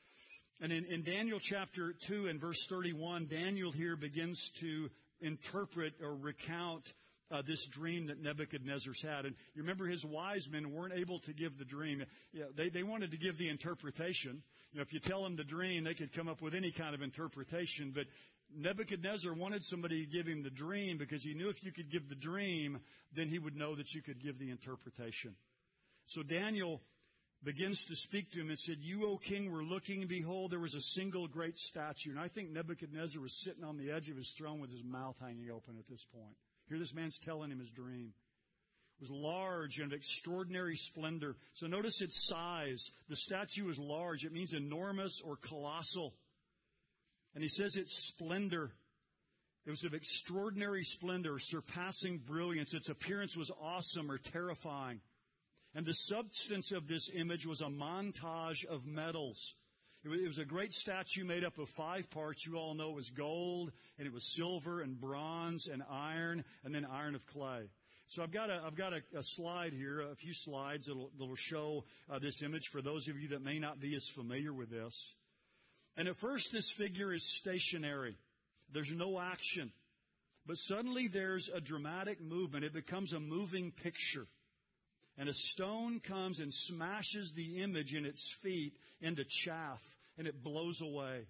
And in Daniel chapter 2 and verse 31, Daniel here begins to interpret or recount this dream that Nebuchadnezzar's had. And you remember his wise men weren't able to give the dream. They wanted to give the interpretation. If you tell them the dream, they could come up with any kind of interpretation. But Nebuchadnezzar wanted somebody to give him the dream because he knew if you could give the dream, then he would know that you could give the interpretation. So Daniel begins to speak to him and said, "You, O king, were looking, and behold, there was a single great statue." And I think Nebuchadnezzar was sitting on the edge of his throne with his mouth hanging open at this point. Here this man's telling him his dream. It was large and of extraordinary splendor. So notice its size. The statue is large. It means enormous or colossal. And he says its splendor. It was of extraordinary splendor, surpassing brilliance. Its appearance was awesome or terrifying. And the substance of this image was a montage of metals. It was a great statue made up of 5 parts. You all know it was gold, and it was silver and bronze and iron, and then iron of clay. So I've got a slide here, a few slides that'll show this image for those of you that may not be as familiar with this. And at first, this figure is stationary. There's no action. But suddenly there's a dramatic movement. It becomes a moving picture. And a stone comes and smashes the image in its feet into chaff, and it blows away.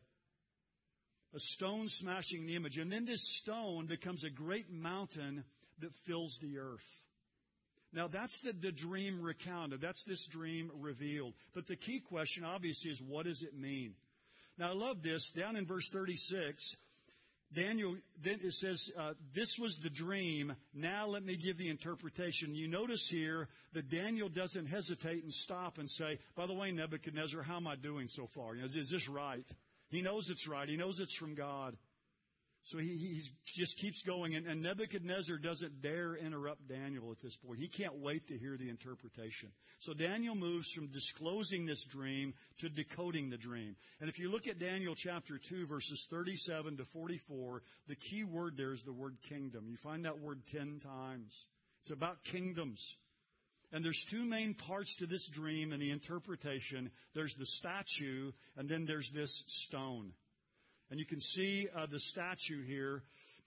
A stone smashing the image. And then this stone becomes a great mountain that fills the earth. Now that's the dream recounted. That's this dream revealed. But the key question obviously is, what does it mean? Now I love this. Down in verse 36, Daniel, then it says, this was the dream. Now let me give the interpretation. You notice here that Daniel doesn't hesitate and stop and say, by the way, Nebuchadnezzar, how am I doing so far? You know, is this right? He knows it's right. He knows it's from God. So he just keeps going. And Nebuchadnezzar doesn't dare interrupt Daniel at this point. He can't wait to hear the interpretation. So Daniel moves from disclosing this dream to decoding the dream. And if you look at Daniel chapter 2, verses 37 to 44, the key word there is the word kingdom. You find that word 10 times. It's about kingdoms. And there's 2 main parts to this dream and the interpretation. There's the statue, and then there's this stone. And you can see the statue here.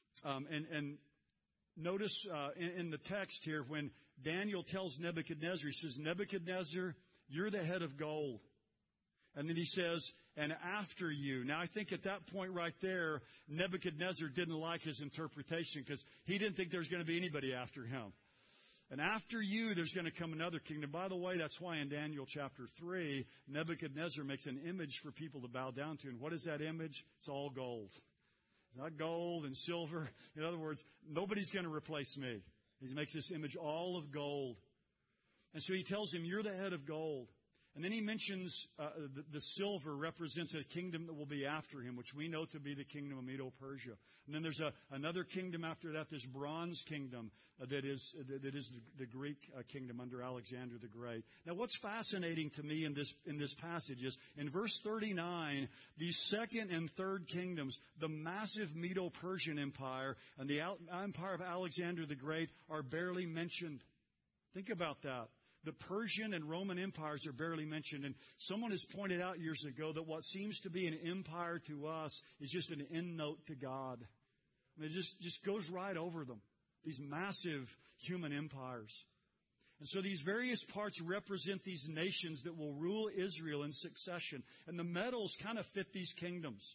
And notice in the text here, when Daniel tells Nebuchadnezzar, he says, "Nebuchadnezzar, you're the head of gold." And then he says, "And after you." Now, I think at that point right there, Nebuchadnezzar didn't like his interpretation because he didn't think there was going to be anybody after him. And after you, there's going to come another kingdom. By the way, that's why in Daniel chapter 3, Nebuchadnezzar makes an image for people to bow down to. And what is that image? It's all gold. It's not gold and silver. In other words, nobody's going to replace me. He makes this image all of gold. And so he tells him, "You're the head of gold." And then he mentions the silver represents a kingdom that will be after him, which we know to be the kingdom of Medo-Persia. And then there's another kingdom after that, this bronze kingdom that is the Greek kingdom under Alexander the Great. Now, what's fascinating to me in this passage is in verse 39, these second and third kingdoms, the massive Medo-Persian empire and the empire of Alexander the Great are barely mentioned. Think about that. The Persian and Roman empires are barely mentioned. And someone has pointed out years ago that what seems to be an empire to us is just an end note to God. I mean, it just goes right over them. These massive human empires. And so these various parts represent these nations that will rule Israel in succession. And the metals kind of fit these kingdoms.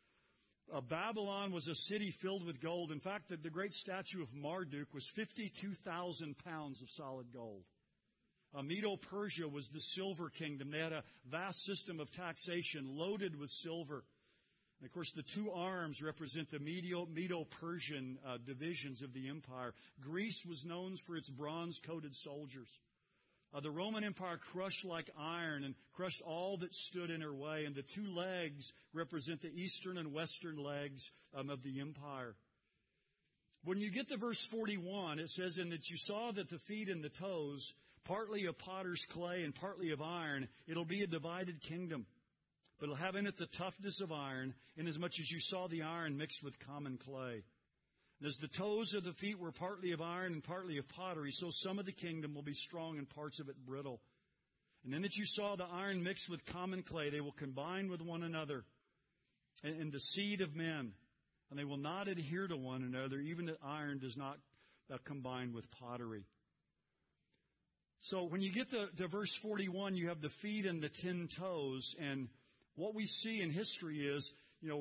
Babylon was a city filled with gold. In fact, the great statue of Marduk was 52,000 pounds of solid gold. Medo-Persia was the silver kingdom. They had a vast system of taxation loaded with silver. And of course, the 2 arms represent the Medo-Persian divisions of the empire. Greece was known for its bronze-coated soldiers. The Roman Empire crushed like iron and crushed all that stood in her way. And the 2 legs represent the eastern and western legs of the empire. When you get to verse 41, it says, "And that you saw that the feet and the toes, partly of potter's clay and partly of iron, it'll be a divided kingdom. But it'll have in it the toughness of iron, inasmuch as you saw the iron mixed with common clay. And as the toes of the feet were partly of iron and partly of pottery, so some of the kingdom will be strong and parts of it brittle. And then that you saw the iron mixed with common clay, they will combine with one another in the seed of men. And they will not adhere to one another, even that iron does not combine with pottery." So when you get to verse 41, you have the feet and the 10 toes. And what we see in history is,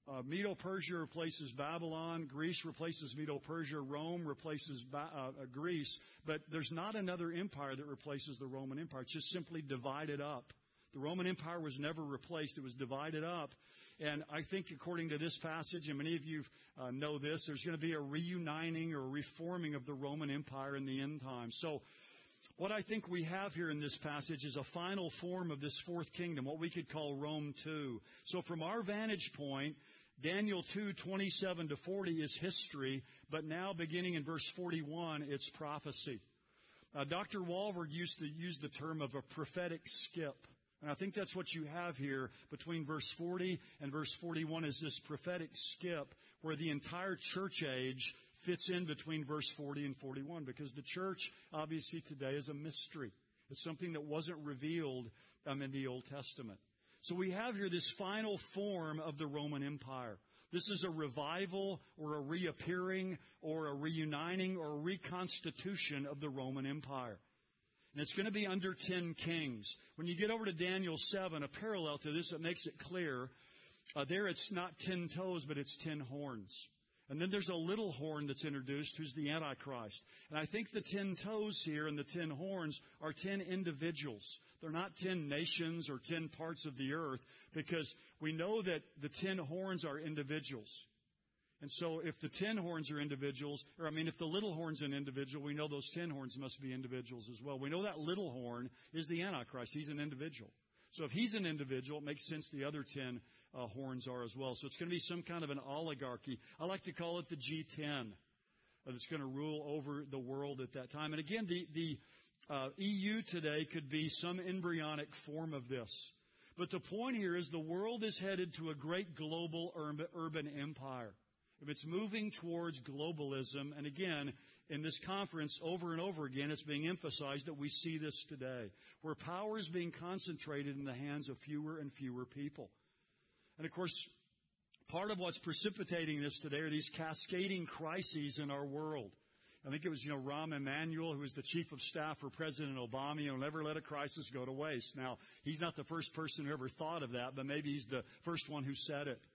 Medo-Persia replaces Babylon. Greece replaces Medo-Persia. Rome replaces Greece. But there's not another empire that replaces the Roman Empire. It's just simply divided up. The Roman Empire was never replaced. It was divided up. And I think according to this passage, and many of you know this, there's going to be a reuniting or reforming of the Roman Empire in the end time. So what I think we have here in this passage is a final form of this fourth kingdom, what we could call Rome II. So from our vantage point, Daniel 2:27 to 40 is history, but now beginning in verse 41, it's prophecy. Dr. Walvoord used to use the term of a prophetic skip. And I think that's what you have here between verse 40 and verse 41 is this prophetic skip where the entire church age fits in between verse 40 and 41, because the church, obviously, today is a mystery. It's something that wasn't revealed in the Old Testament. So we have here this final form of the Roman Empire. This is a revival or a reappearing or a reuniting or a reconstitution of the Roman Empire. And it's going to be under 10 kings. When you get over to Daniel 7, a parallel to this that makes it clear, there it's not 10 toes, but it's 10 horns. And then there's a little horn that's introduced, who's the Antichrist. And I think the 10 toes here and the 10 horns are 10 individuals. They're not 10 nations or 10 parts of the earth, because we know that the 10 horns are individuals. And so if the 10 horns are individuals, if the little horn's an individual, we know those 10 horns must be individuals as well. We know that little horn is the Antichrist. He's an individual. So if he's an individual, it makes sense the other 10 horns are as well. So it's going to be some kind of an oligarchy. I like to call it the G10 that's going to rule over the world at that time. And again, the EU today could be some embryonic form of this. But the point here is the world is headed to a great global urban empire. If it's moving towards globalism, and again, in this conference, over and over again, it's being emphasized that we see this today, where power is being concentrated in the hands of fewer and fewer people. And of course, part of what's precipitating this today are these cascading crises in our world. I think it was, Rahm Emanuel, who was the chief of staff for President Obama, never let a crisis go to waste. Now, he's not the first person who ever thought of that, but maybe he's the first one who said it.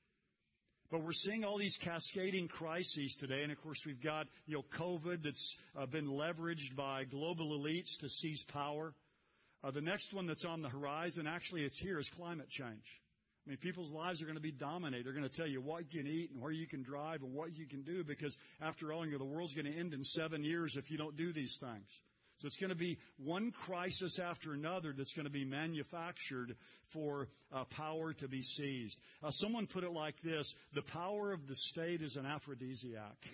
But we're seeing all these cascading crises today. And of course, we've got, COVID that's been leveraged by global elites to seize power. The next one that's on the horizon, actually it's here, is climate change. People's lives are going to be dominated. They're going to tell you what you can eat and where you can drive and what you can do, because after all, the world's going to end in 7 years if you don't do these things. So it's going to be one crisis after another that's going to be manufactured for power to be seized. Someone put it like this: the power of the state is an aphrodisiac.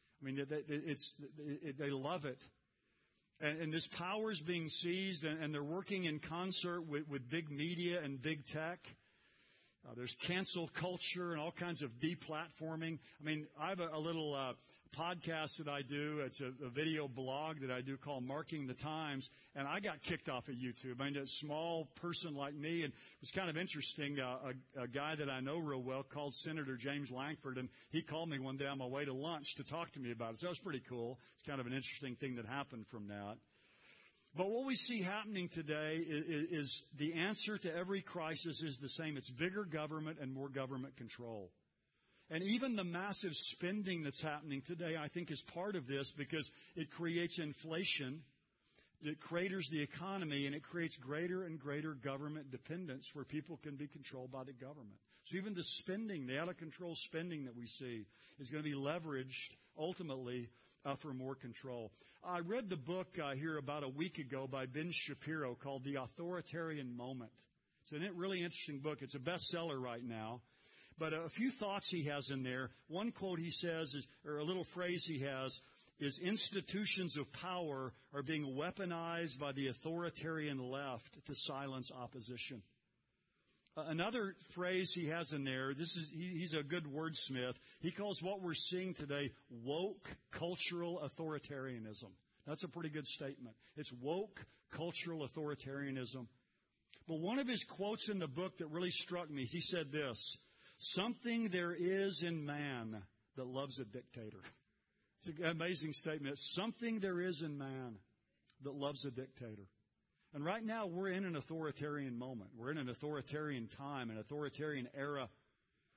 They love it. And this power is being seized, and they're working in concert with big media and big tech. There's cancel culture and all kinds of deplatforming. I have a little podcast that I do. It's a video blog that I do called Marking the Times, and I got kicked off of YouTube. A small person like me, and it was kind of interesting. A guy that I know real well called Senator James Lankford, and he called me one day on my way to lunch to talk to me about it. So that was pretty cool. It's kind of an interesting thing that happened from that. But what we see happening today is the answer to every crisis is the same. It's bigger government and more government control. And even the massive spending that's happening today, I think, is part of this, because it creates inflation, it craters the economy, and it creates greater and greater government dependence where people can be controlled by the government. So even the spending, the out-of-control spending that we see, is going to be leveraged ultimately for more control. I read the book here about a week ago by Ben Shapiro called The Authoritarian Moment. It's a really interesting book. It's a bestseller right now. But a few thoughts he has in there. One quote he says, or a little phrase he has, is institutions of power are being weaponized by the authoritarian left to silence opposition. Another phrase he has in there, he's a good wordsmith. He calls what we're seeing today woke cultural authoritarianism. That's a pretty good statement. It's woke cultural authoritarianism. But one of his quotes in the book that really struck me, he said this: "Something there is in man that loves a dictator." It's an amazing statement. Something there is in man that loves a dictator. And right now, we're in an authoritarian moment. We're in an authoritarian time, an authoritarian era.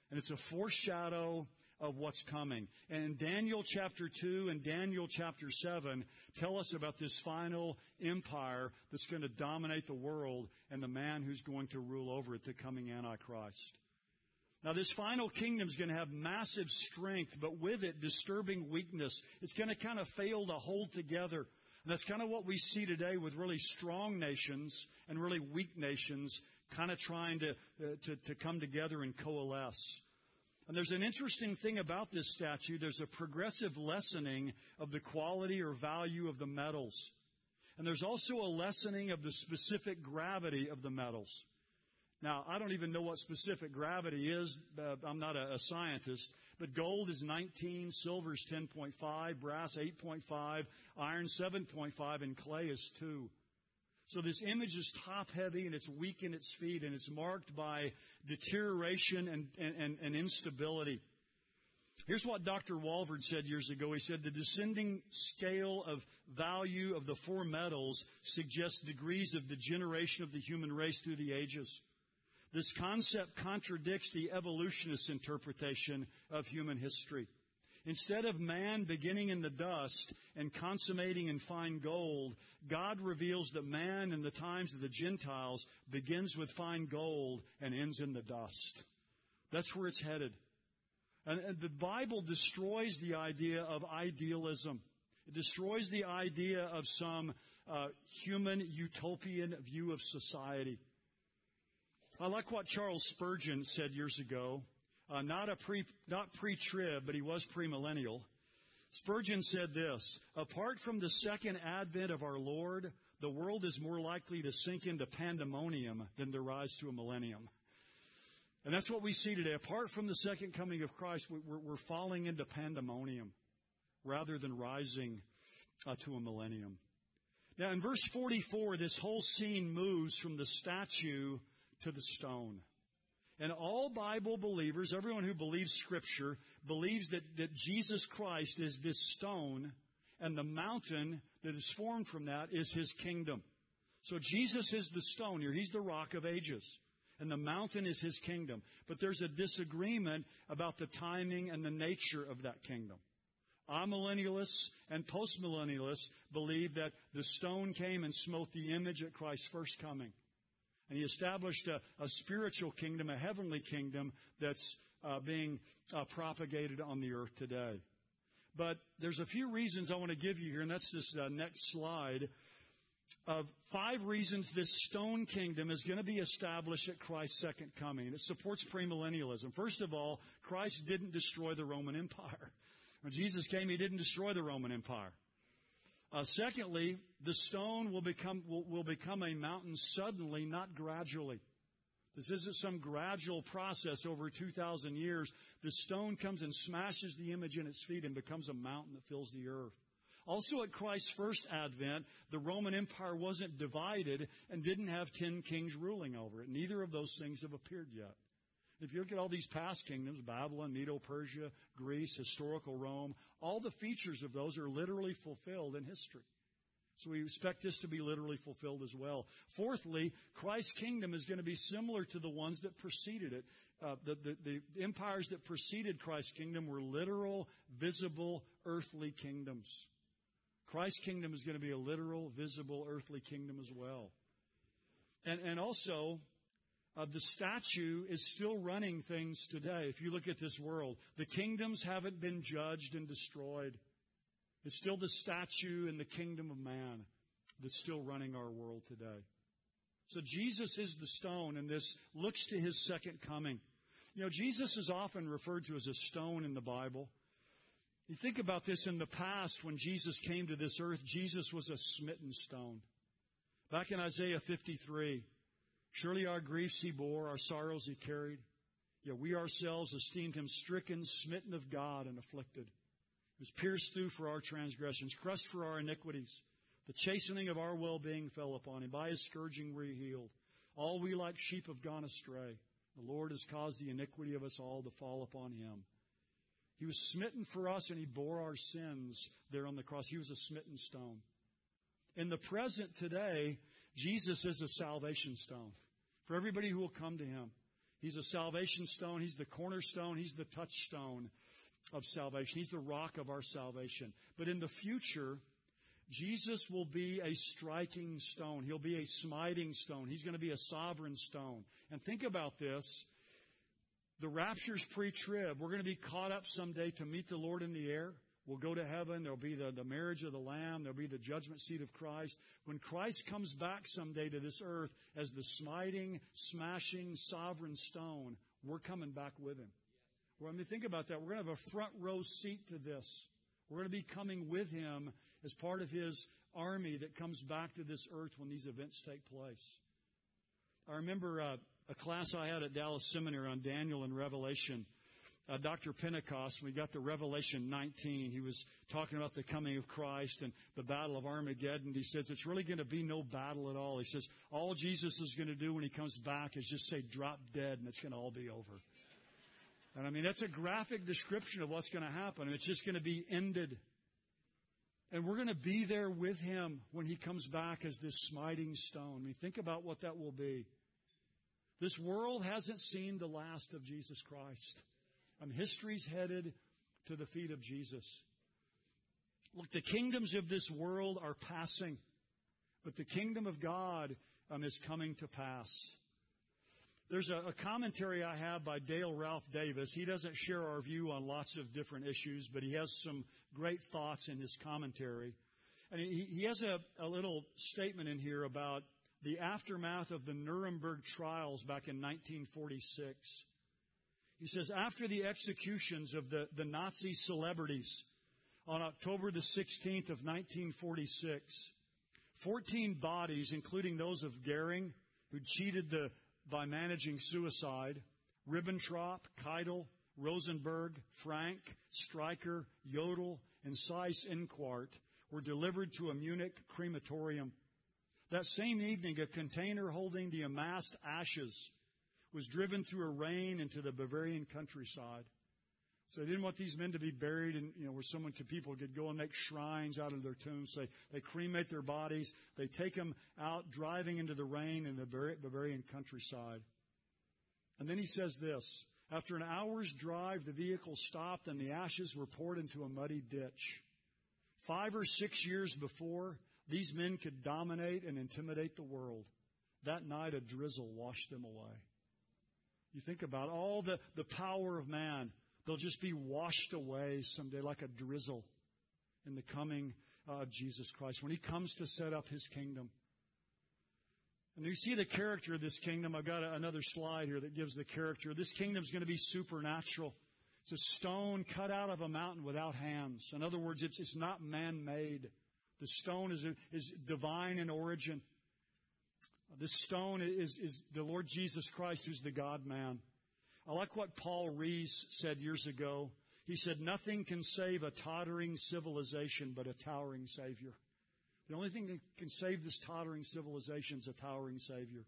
And it's a foreshadow of what's coming. And Daniel chapter 2 and Daniel chapter 7 tell us about this final empire that's going to dominate the world and the man who's going to rule over it, the coming Antichrist. Now, this final kingdom is going to have massive strength, but with it, disturbing weakness. It's going to kind of fail to hold together. And that's kind of what we see today with really strong nations and really weak nations kind of trying to come together and coalesce. And there's an interesting thing about this statue. There's a progressive lessening of the quality or value of the metals. And there's also a lessening of the specific gravity of the metals. Now, I don't even know what specific gravity is. I'm not a scientist. But gold is 19, silver is 10.5, brass 8.5, iron 7.5, and clay is 2. So this image is top-heavy, and it's weak in its feet, and it's marked by deterioration and instability. Here's what Dr. Walvoord said years ago. He said, the descending scale of value of the four metals suggests degrees of degeneration of the human race through the ages. This concept contradicts the evolutionist interpretation of human history. Instead of man beginning in the dust and consummating in fine gold, God reveals that man in the times of the Gentiles begins with fine gold and ends in the dust. That's where it's headed. And the Bible destroys the idea of idealism. It destroys the idea of some human utopian view of society. I like what Charles Spurgeon said years ago. Not pre-trib, but he was premillennial. Spurgeon said this, apart from the second advent of our Lord, the world is more likely to sink into pandemonium than to rise to a millennium. And that's what we see today. Apart from the second coming of Christ, we're falling into pandemonium rather than rising to a millennium. Now, in verse 44, this whole scene moves from the statue to the stone. And all Bible believers, everyone who believes Scripture, believes that Jesus Christ is this stone, and the mountain that is formed from that is His kingdom. So Jesus is the stone here. He's the rock of ages. And the mountain is His kingdom. But there's a disagreement about the timing and the nature of that kingdom. Amillennialists and postmillennialists believe that the stone came and smote the image at Christ's first coming. And He established a spiritual kingdom, a heavenly kingdom that's being propagated on the earth today. But there's a few reasons I want to give you here, and that's this next slide, of 5 reasons this stone kingdom is going to be established at Christ's second coming. It supports premillennialism. First of all, Christ didn't destroy the Roman Empire. When Jesus came, He didn't destroy the Roman Empire. Secondly, the stone will become a mountain suddenly, not gradually. This isn't some gradual process over 2,000 years. The stone comes and smashes the image in its feet and becomes a mountain that fills the earth. Also at Christ's first advent, the Roman Empire wasn't divided and didn't have 10 kings ruling over it. Neither of those things have appeared yet. If you look at all these past kingdoms, Babylon, Medo-Persia, Greece, historical Rome, all the features of those are literally fulfilled in history. So we expect this to be literally fulfilled as well. Fourthly, Christ's kingdom is going to be similar to the ones that preceded it. The empires that preceded Christ's kingdom were literal, visible, earthly kingdoms. Christ's kingdom is going to be a literal, visible, earthly kingdom as well. And also, the statue is still running things today. If you look at this world, the kingdoms haven't been judged and destroyed. It's still the statue and the kingdom of man that's still running our world today. So Jesus is the stone, and this looks to His second coming. You know, Jesus is often referred to as a stone in the Bible. You think about this in the past when Jesus came to this earth, Jesus was a smitten stone. Back in Isaiah 53, surely our griefs He bore, our sorrows He carried. Yet we ourselves esteemed Him stricken, smitten of God, and afflicted. He was pierced through for our transgressions, crushed for our iniquities. The chastening of our well-being fell upon Him. By His scourging we are healed. All we like sheep have gone astray. The Lord has caused the iniquity of us all to fall upon Him. He was smitten for us, and He bore our sins there on the cross. He was a smitten stone. In the present today, Jesus is a salvation stone for everybody who will come to Him. He's a salvation stone. He's the cornerstone. He's the touchstone of salvation. He's the rock of our salvation. But in the future, Jesus will be a striking stone. He'll be a smiting stone. He's going to be a sovereign stone. And think about this. The rapture's pre-trib. We're going to be caught up someday to meet the Lord in the air. We'll go to heaven. There'll be the marriage of the Lamb. There'll be the judgment seat of Christ. When Christ comes back someday to this earth as the smiting, smashing, sovereign stone, we're coming back with Him. Well, I mean, think about that. We're going to have a front row seat to this. We're going to be coming with Him as part of His army that comes back to this earth when these events take place. I remember a class I had at Dallas Seminary on Daniel and Revelation. Dr. Pentecost, when we got to Revelation 19, he was talking about the coming of Christ and the battle of Armageddon. He says it's really going to be no battle at all. He says all Jesus is going to do when He comes back is just say drop dead and it's going to all be over. And I mean, that's a graphic description of what's going to happen. It's just going to be ended. And we're going to be there with Him when He comes back as this smiting stone. I mean, think about what that will be. This world hasn't seen the last of Jesus Christ. History's headed to the feet of Jesus. Look, the kingdoms of this world are passing, but the kingdom of God is coming to pass. There's a commentary I have by Dale Ralph Davis. He doesn't share our view on lots of different issues, but he has some great thoughts in his commentary. And he has a little statement in here about the aftermath of the Nuremberg trials back in 1946. He says, after the executions of the Nazi celebrities on October the 16th of 1946, 14 bodies, including those of Goering, who cheated by managing suicide, Ribbentrop, Keitel, Rosenberg, Frank, Streicher, Jodl, and Seyss-Inquart, were delivered to a Munich crematorium. That same evening, a container holding the amassed ashes was driven through a rain into the Bavarian countryside. So they didn't want these men to be buried in, where people could go and make shrines out of their tombs. So they cremate their bodies. They take them out driving into the rain in the Bavarian countryside. And then he says this, after an hour's drive, the vehicle stopped and the ashes were poured into a muddy ditch. 5 or 6 years before, these men could dominate and intimidate the world. That night, a drizzle washed them away. You think about all the power of man. They'll just be washed away someday like a drizzle in the coming of Jesus Christ when He comes to set up His kingdom. And you see the character of this kingdom. I've got another slide here that gives the character. This kingdom is going to be supernatural. It's a stone cut out of a mountain without hands. In other words, it's not man-made. The stone is divine in origin. This stone is the Lord Jesus Christ, who's the God-man. I like what Paul Rees said years ago. He said, nothing can save a tottering civilization but a towering Savior. The only thing that can save this tottering civilization is a towering Savior.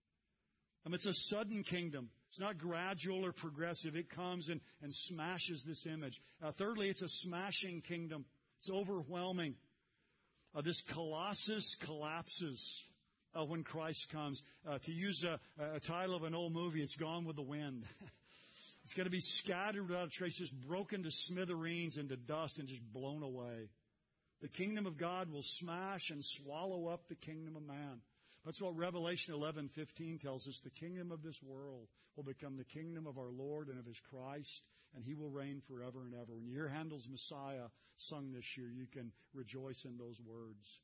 It's a sudden kingdom. It's not gradual or progressive. It comes and smashes this image. Thirdly, it's a smashing kingdom. It's overwhelming. This colossus collapses when Christ comes. To use a title of an old movie, it's Gone with the Wind. It's going to be scattered without a trace, just broken to smithereens and to dust and just blown away. The kingdom of God will smash and swallow up the kingdom of man. That's what Revelation 11:15 tells us. The kingdom of this world will become the kingdom of our Lord and of His Christ, and He will reign forever and ever. When you hear Handel's Messiah sung this year, you can rejoice in those words.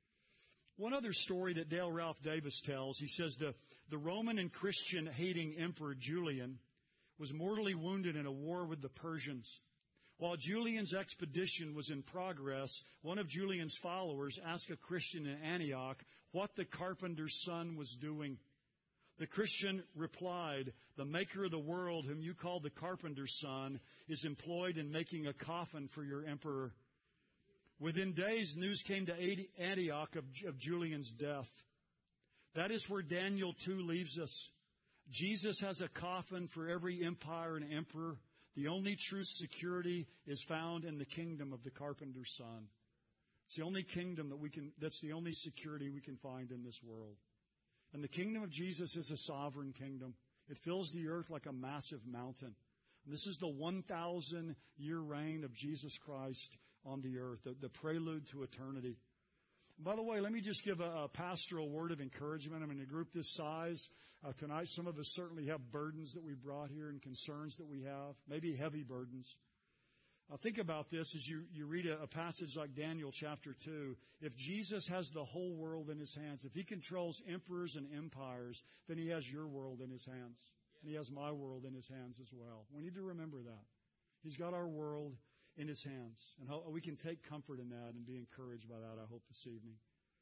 One other story that Dale Ralph Davis tells, he says the Roman and Christian hating Emperor Julian was mortally wounded in a war with the Persians. While Julian's expedition was in progress, one of Julian's followers asked a Christian in Antioch what the carpenter's son was doing. The Christian replied, the maker of the world, whom you call the carpenter's son, is employed in making a coffin for your emperor. Within days, news came to Antioch of Julian's death. That is where Daniel 2 leaves us. Jesus has a coffin for every empire and emperor. The only true security is found in the kingdom of the carpenter's son. It's the only kingdom that's the only security we can find in this world. And the kingdom of Jesus is a sovereign kingdom. It fills the earth like a massive mountain. And this is the 1,000-year reign of Jesus Christ on the earth, the prelude to eternity. By the way, let me just give a pastoral word of encouragement. I mean, a group this size, tonight some of us certainly have burdens that we brought here and concerns that we have, maybe heavy burdens. Think about this as you read a passage like Daniel chapter 2. If Jesus has the whole world in his hands, if he controls emperors and empires, then he has your world in his hands. And he has my world in his hands as well. We need to remember that. He's got our world in his hands. And we can take comfort in that and be encouraged by that, I hope, this evening.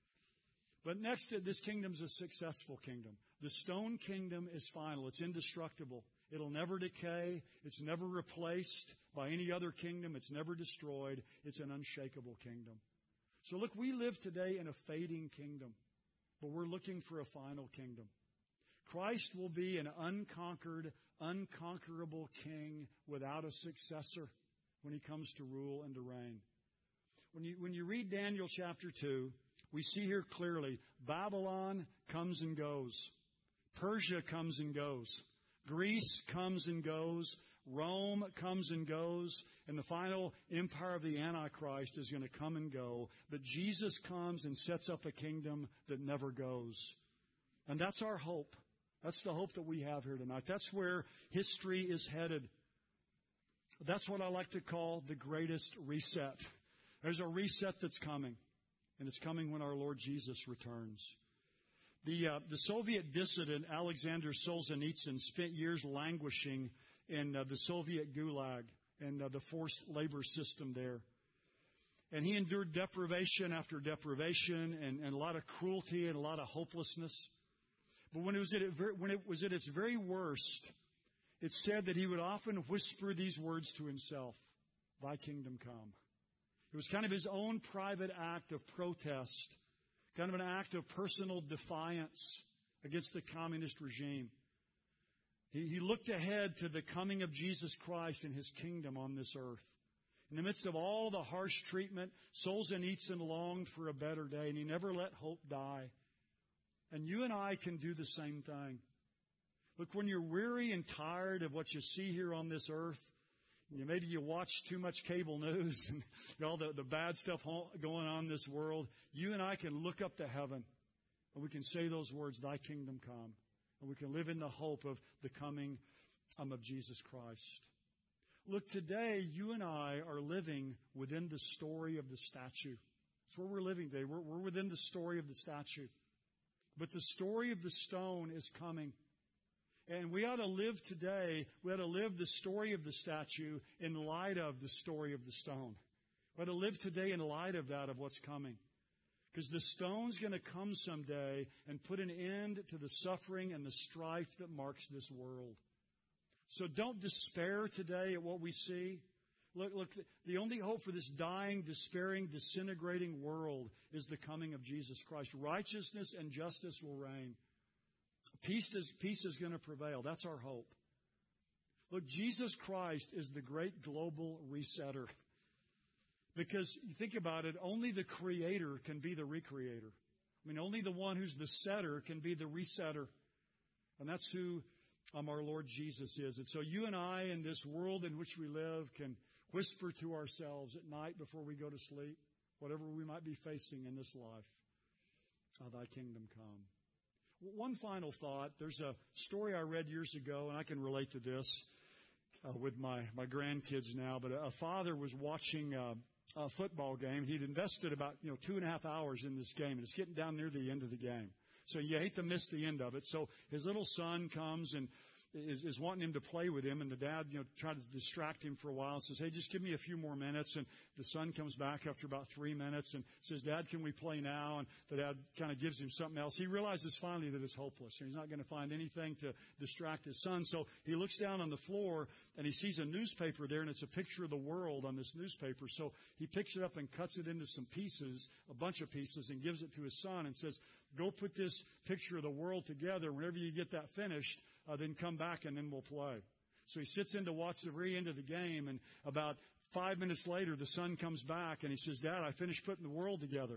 But next, this kingdom's a successful kingdom. The stone kingdom is final. It's indestructible. It'll never decay. It's never replaced by any other kingdom. It's never destroyed. It's an unshakable kingdom. So look, we live today in a fading kingdom, but we're looking for a final kingdom. Christ will be an unconquered, unconquerable king without a successor when he comes to rule and to reign. When you read Daniel chapter 2, we see here clearly Babylon comes and goes. Persia comes and goes. Greece comes and goes. Rome comes and goes. And the final empire of the Antichrist is going to come and go. But Jesus comes and sets up a kingdom that never goes. And that's our hope. That's the hope that we have here tonight. That's where history is headed. That's what I like to call the greatest reset. There's a reset that's coming. And it's coming when our Lord Jesus returns. The Soviet dissident Alexander Solzhenitsyn spent years languishing in the Soviet Gulag and the forced labor system there. And he endured deprivation after deprivation and a lot of cruelty and a lot of hopelessness. But when it was at its very worst, it's said that he would often whisper these words to himself, "Thy kingdom come." It was kind of his own private act of protest, kind of an act of personal defiance against the communist regime. He looked ahead to the coming of Jesus Christ and his kingdom on this earth. In the midst of all the harsh treatment, Solzhenitsyn longed for a better day, and he never let hope die. And you and I can do the same thing. Look, when you're weary and tired of what you see here on this earth, maybe you watch too much cable news and all the bad stuff going on in this world, you and I can look up to heaven and we can say those words, "Thy kingdom come." And we can live in the hope of the coming of Jesus Christ. Look, today you and I are living within the story of the statue. That's where we're living today. We're within the story of the statue. But the story of the stone is coming. And we ought to live today, we ought to live the story of the statue in light of the story of the stone. We ought to live today in light of that, of what's coming. Because the stone's going to come someday and put an end to the suffering and the strife that marks this world. So don't despair today at what we see. Look, the only hope for this dying, despairing, disintegrating world is the coming of Jesus Christ. Righteousness and justice will reign. Peace is going to prevail. That's our hope. Look, Jesus Christ is the great global resetter. Because you think about it, only the Creator can be the recreator. I mean, only the one who's the setter can be the resetter. And that's who our Lord Jesus is. And so you and I, in this world in which we live, can whisper to ourselves at night before we go to sleep, whatever we might be facing in this life, "Thy kingdom come." One final thought. There's a story I read years ago, and I can relate to this with my grandkids now. But a father was watching a football game. He'd invested about 2.5 hours in this game, and it's getting down near the end of the game. So you hate to miss the end of it. So his little son comes and is wanting him to play with him, and the dad, tried to distract him for a while and says, "Hey, just give me a few more minutes." And the son comes back after about 3 minutes and says, "Dad, can we play now?" And the dad kind of gives him something else. He realizes finally that it's hopeless, and he's not going to find anything to distract his son. So he looks down on the floor, and he sees a newspaper there, and it's a picture of the world on this newspaper. So he picks it up and cuts it into some pieces, a bunch of pieces, and gives it to his son and says, "Go put this picture of the world together. Whenever you get that finished, then come back and then we'll play." So he sits in to watch the very end of the game, and about 5 minutes later, the son comes back and he says, "Dad, I finished putting the world together."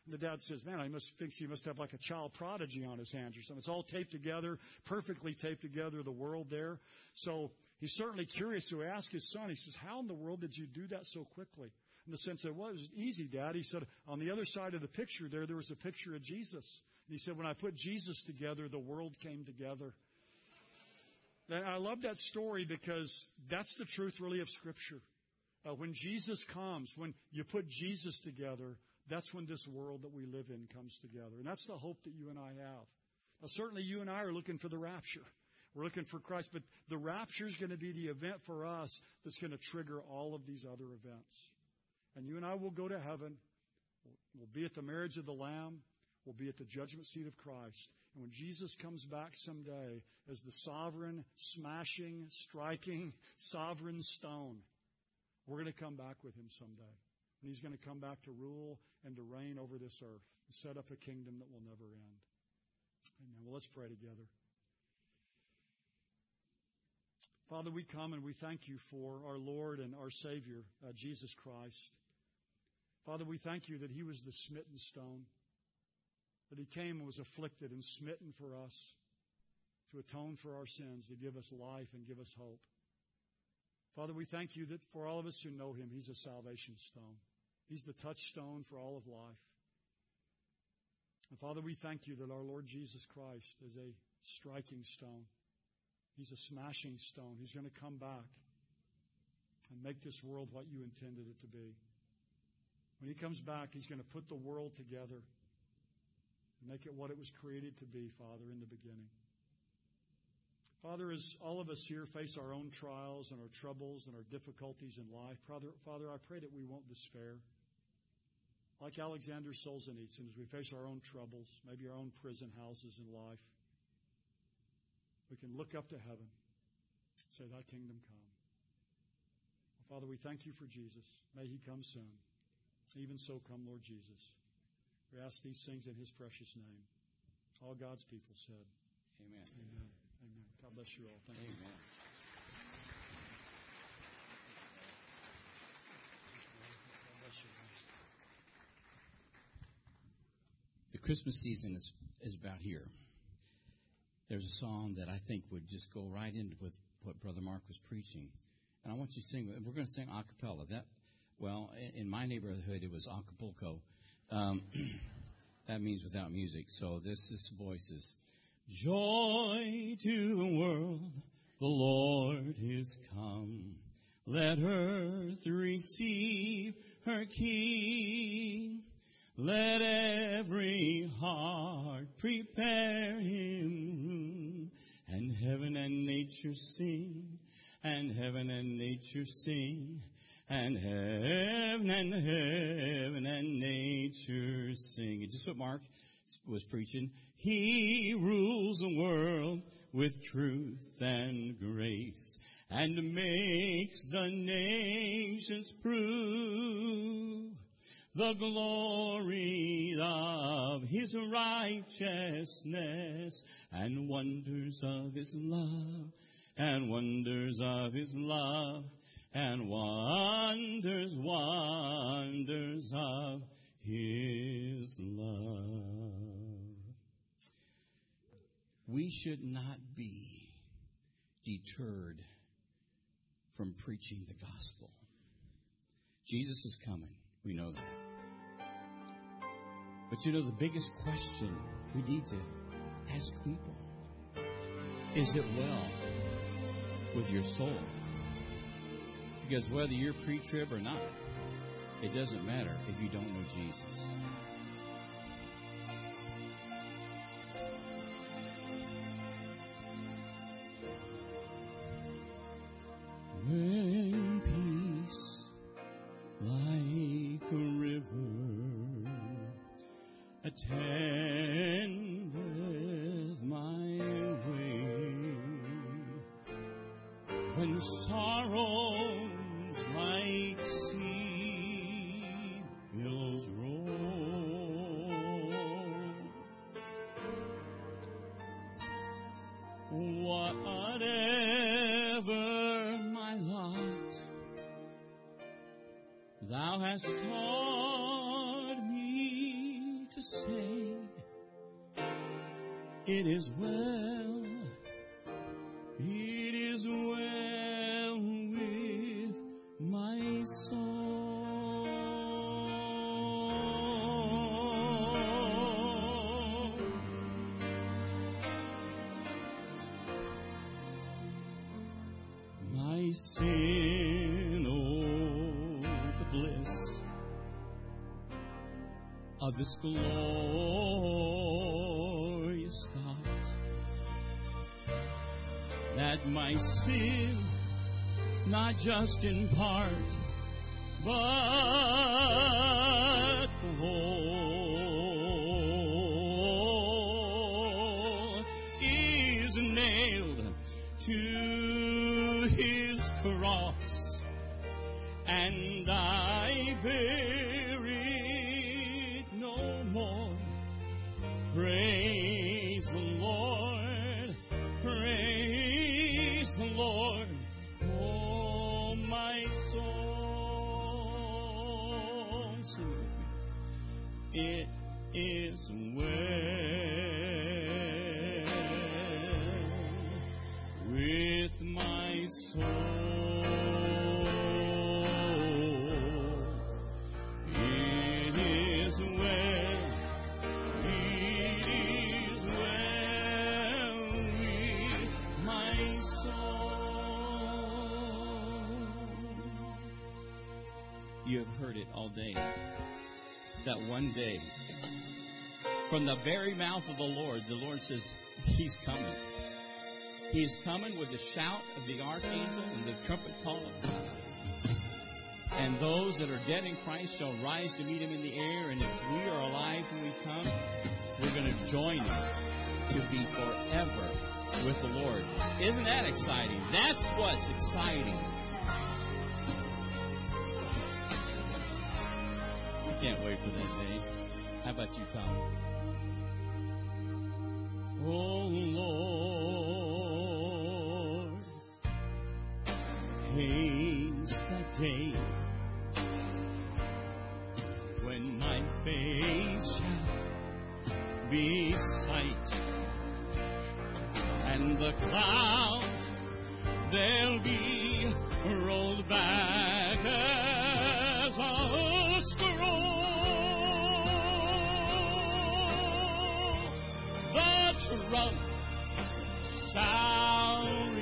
And the dad says, man, he must have like a child prodigy on his hands or something. It's all taped together, perfectly taped together, the world there. So he's certainly curious, so he asked his son, he says, how in the world did you do that so quickly? And the son said, well, it was easy, Dad. He said, on the other side of the picture there was a picture of Jesus. And he said, when I put Jesus together, the world came together. And I love that story because that's the truth really of Scripture. When Jesus comes, when you put Jesus together, that's when this world that we live in comes together. And that's the hope that you and I have. Now, certainly you and I are looking for the rapture. We're looking for Christ. But the rapture is going to be the event for us that's going to trigger all of these other events. And you and I will go to heaven. We'll be at the marriage of the Lamb. We'll be at the judgment seat of Christ. And when Jesus comes back someday as the sovereign, smashing, striking, sovereign stone, we're going to come back with him someday. And he's going to come back to rule and to reign over this earth and set up a kingdom that will never end. Amen. Well, let's pray together. Father, we come and we thank you for our Lord and our Savior, Jesus Christ. Father, we thank you that he was the smitten stone, that he came and was afflicted and smitten for us to atone for our sins, to give us life and give us hope. Father, we thank you that for all of us who know him, he's a salvation stone. He's the touchstone for all of life. And Father, we thank you that our Lord Jesus Christ is a striking stone. He's a smashing stone. He's going to come back and make this world what you intended it to be. When he comes back, he's going to put the world together and make it what it was created to be, Father, in the beginning. Father, as all of us here face our own trials and our troubles and our difficulties in life, Father, I pray that we won't despair. Like Alexander Solzhenitsyn, as we face our own troubles, maybe our own prison houses in life, we can look up to heaven and say, thy kingdom come. Well, Father, we thank you for Jesus. May he come soon. Even so, come, Lord Jesus. We ask these things in his precious name. All God's people said, Amen. Amen. Amen. God bless you all. Thank you. Amen. God bless you. The Christmas season is about here. There's a song that I think would just go right into with what Brother Mark was preaching. And I want you to sing. We're going to sing a cappella. Well, in my neighborhood, it was Acapulco. That means without music. So this is voices. Joy to the world, the Lord is come. Let earth receive her King. Let every heart prepare him room. And heaven and nature sing, and heaven and nature sing. And heaven and nature sing. It's just what Mark was preaching. He rules the world with truth and grace, and makes the nations prove the glory of his righteousness, and wonders of his love, and wonders of his love, and wonders of his love. We should not be deterred from preaching the gospel. Jesus is coming. We know that. But you know, the biggest question we need to ask people, is it well with your soul? Because whether you're pre-trib or not, it doesn't matter if you don't know Jesus. When peace like a river attendeth my way, when sorrows like sea billows roll, whatever my lot, thou hast taught me to say, it is well, it is well with my soul. My sin, oh, the bliss of this glorious thought, that my sin, not just in part, but the whole, is nailed to his cross, and I bear it no more. Praise the Lord, praise the Lord, oh my soul. Sing it with me. It is well with my soul. It is well, it is well with my soul. You have heard it all day, that one day, from the very mouth of the Lord says, He's coming. He is coming with the shout of the archangel and the trumpet call of God. And those that are dead in Christ shall rise to meet Him in the air. And if we are alive when we come, we're going to join Him to be forever with the Lord. Isn't that exciting? That's what's exciting. I can't wait for that day. How about you, Tom? Oh, Lord, haste that day when my face shall be sight, and the clouds, they'll be rolled back as a scroll. The trump shall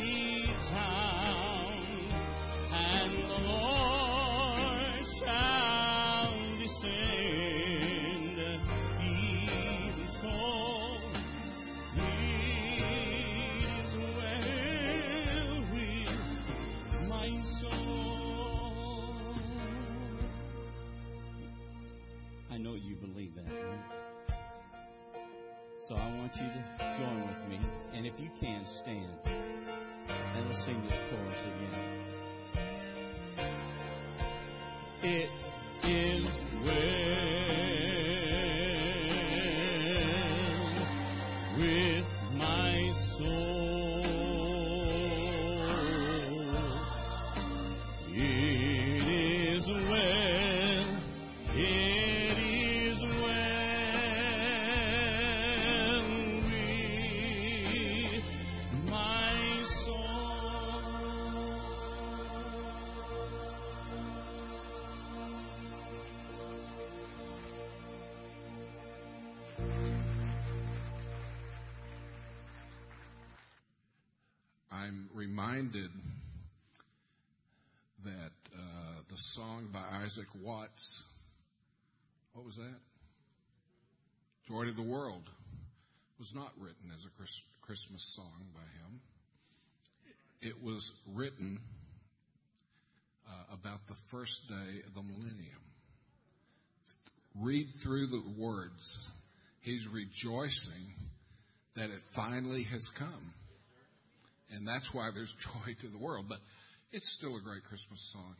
resound, and the Lord shall descend. Even so, it is well with my soul. I know you believe that, right? So I want you to join with me, and if you can, stand, and let's sing this chorus again. It is well with my soul. It is well, it is well with my soul. I'm reminded that the song by Isaac Watts, what was that? Joy to the World, was not written as a Christmas song by him. It was written about the first day of the millennium. Read through the words. He's rejoicing that it finally has come. And that's why there's joy to the world. But it's still a great Christmas song.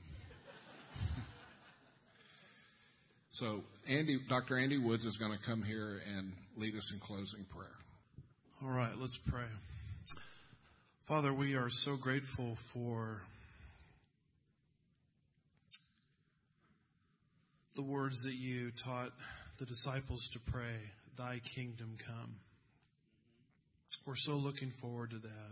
So Dr. Andy Woods is going to come here and lead us in closing prayer. All right, let's pray. Father, we are so grateful for the words that you taught the disciples to pray, "Thy kingdom come." We're so looking forward to that.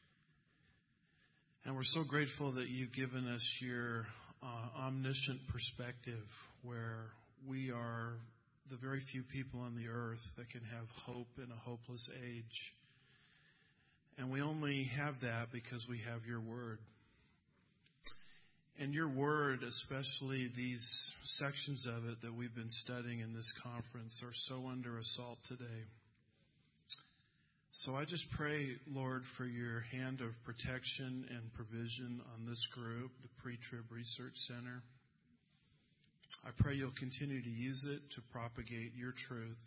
And we're so grateful that you've given us your omniscient perspective, where we are the very few people on the earth that can have hope in a hopeless age. And we only have that because we have your word. And your word, especially these sections of it that we've been studying in this conference, are so under assault today. So I just pray, Lord, for your hand of protection and provision on this group, the Pre-Trib Research Center. I pray you'll continue to use it to propagate your truth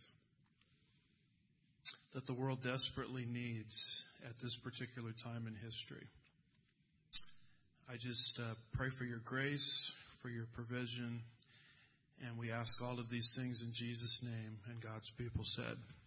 that the world desperately needs at this particular time in history. I just pray for your grace, for your provision, and we ask all of these things in Jesus' name, and God's people said.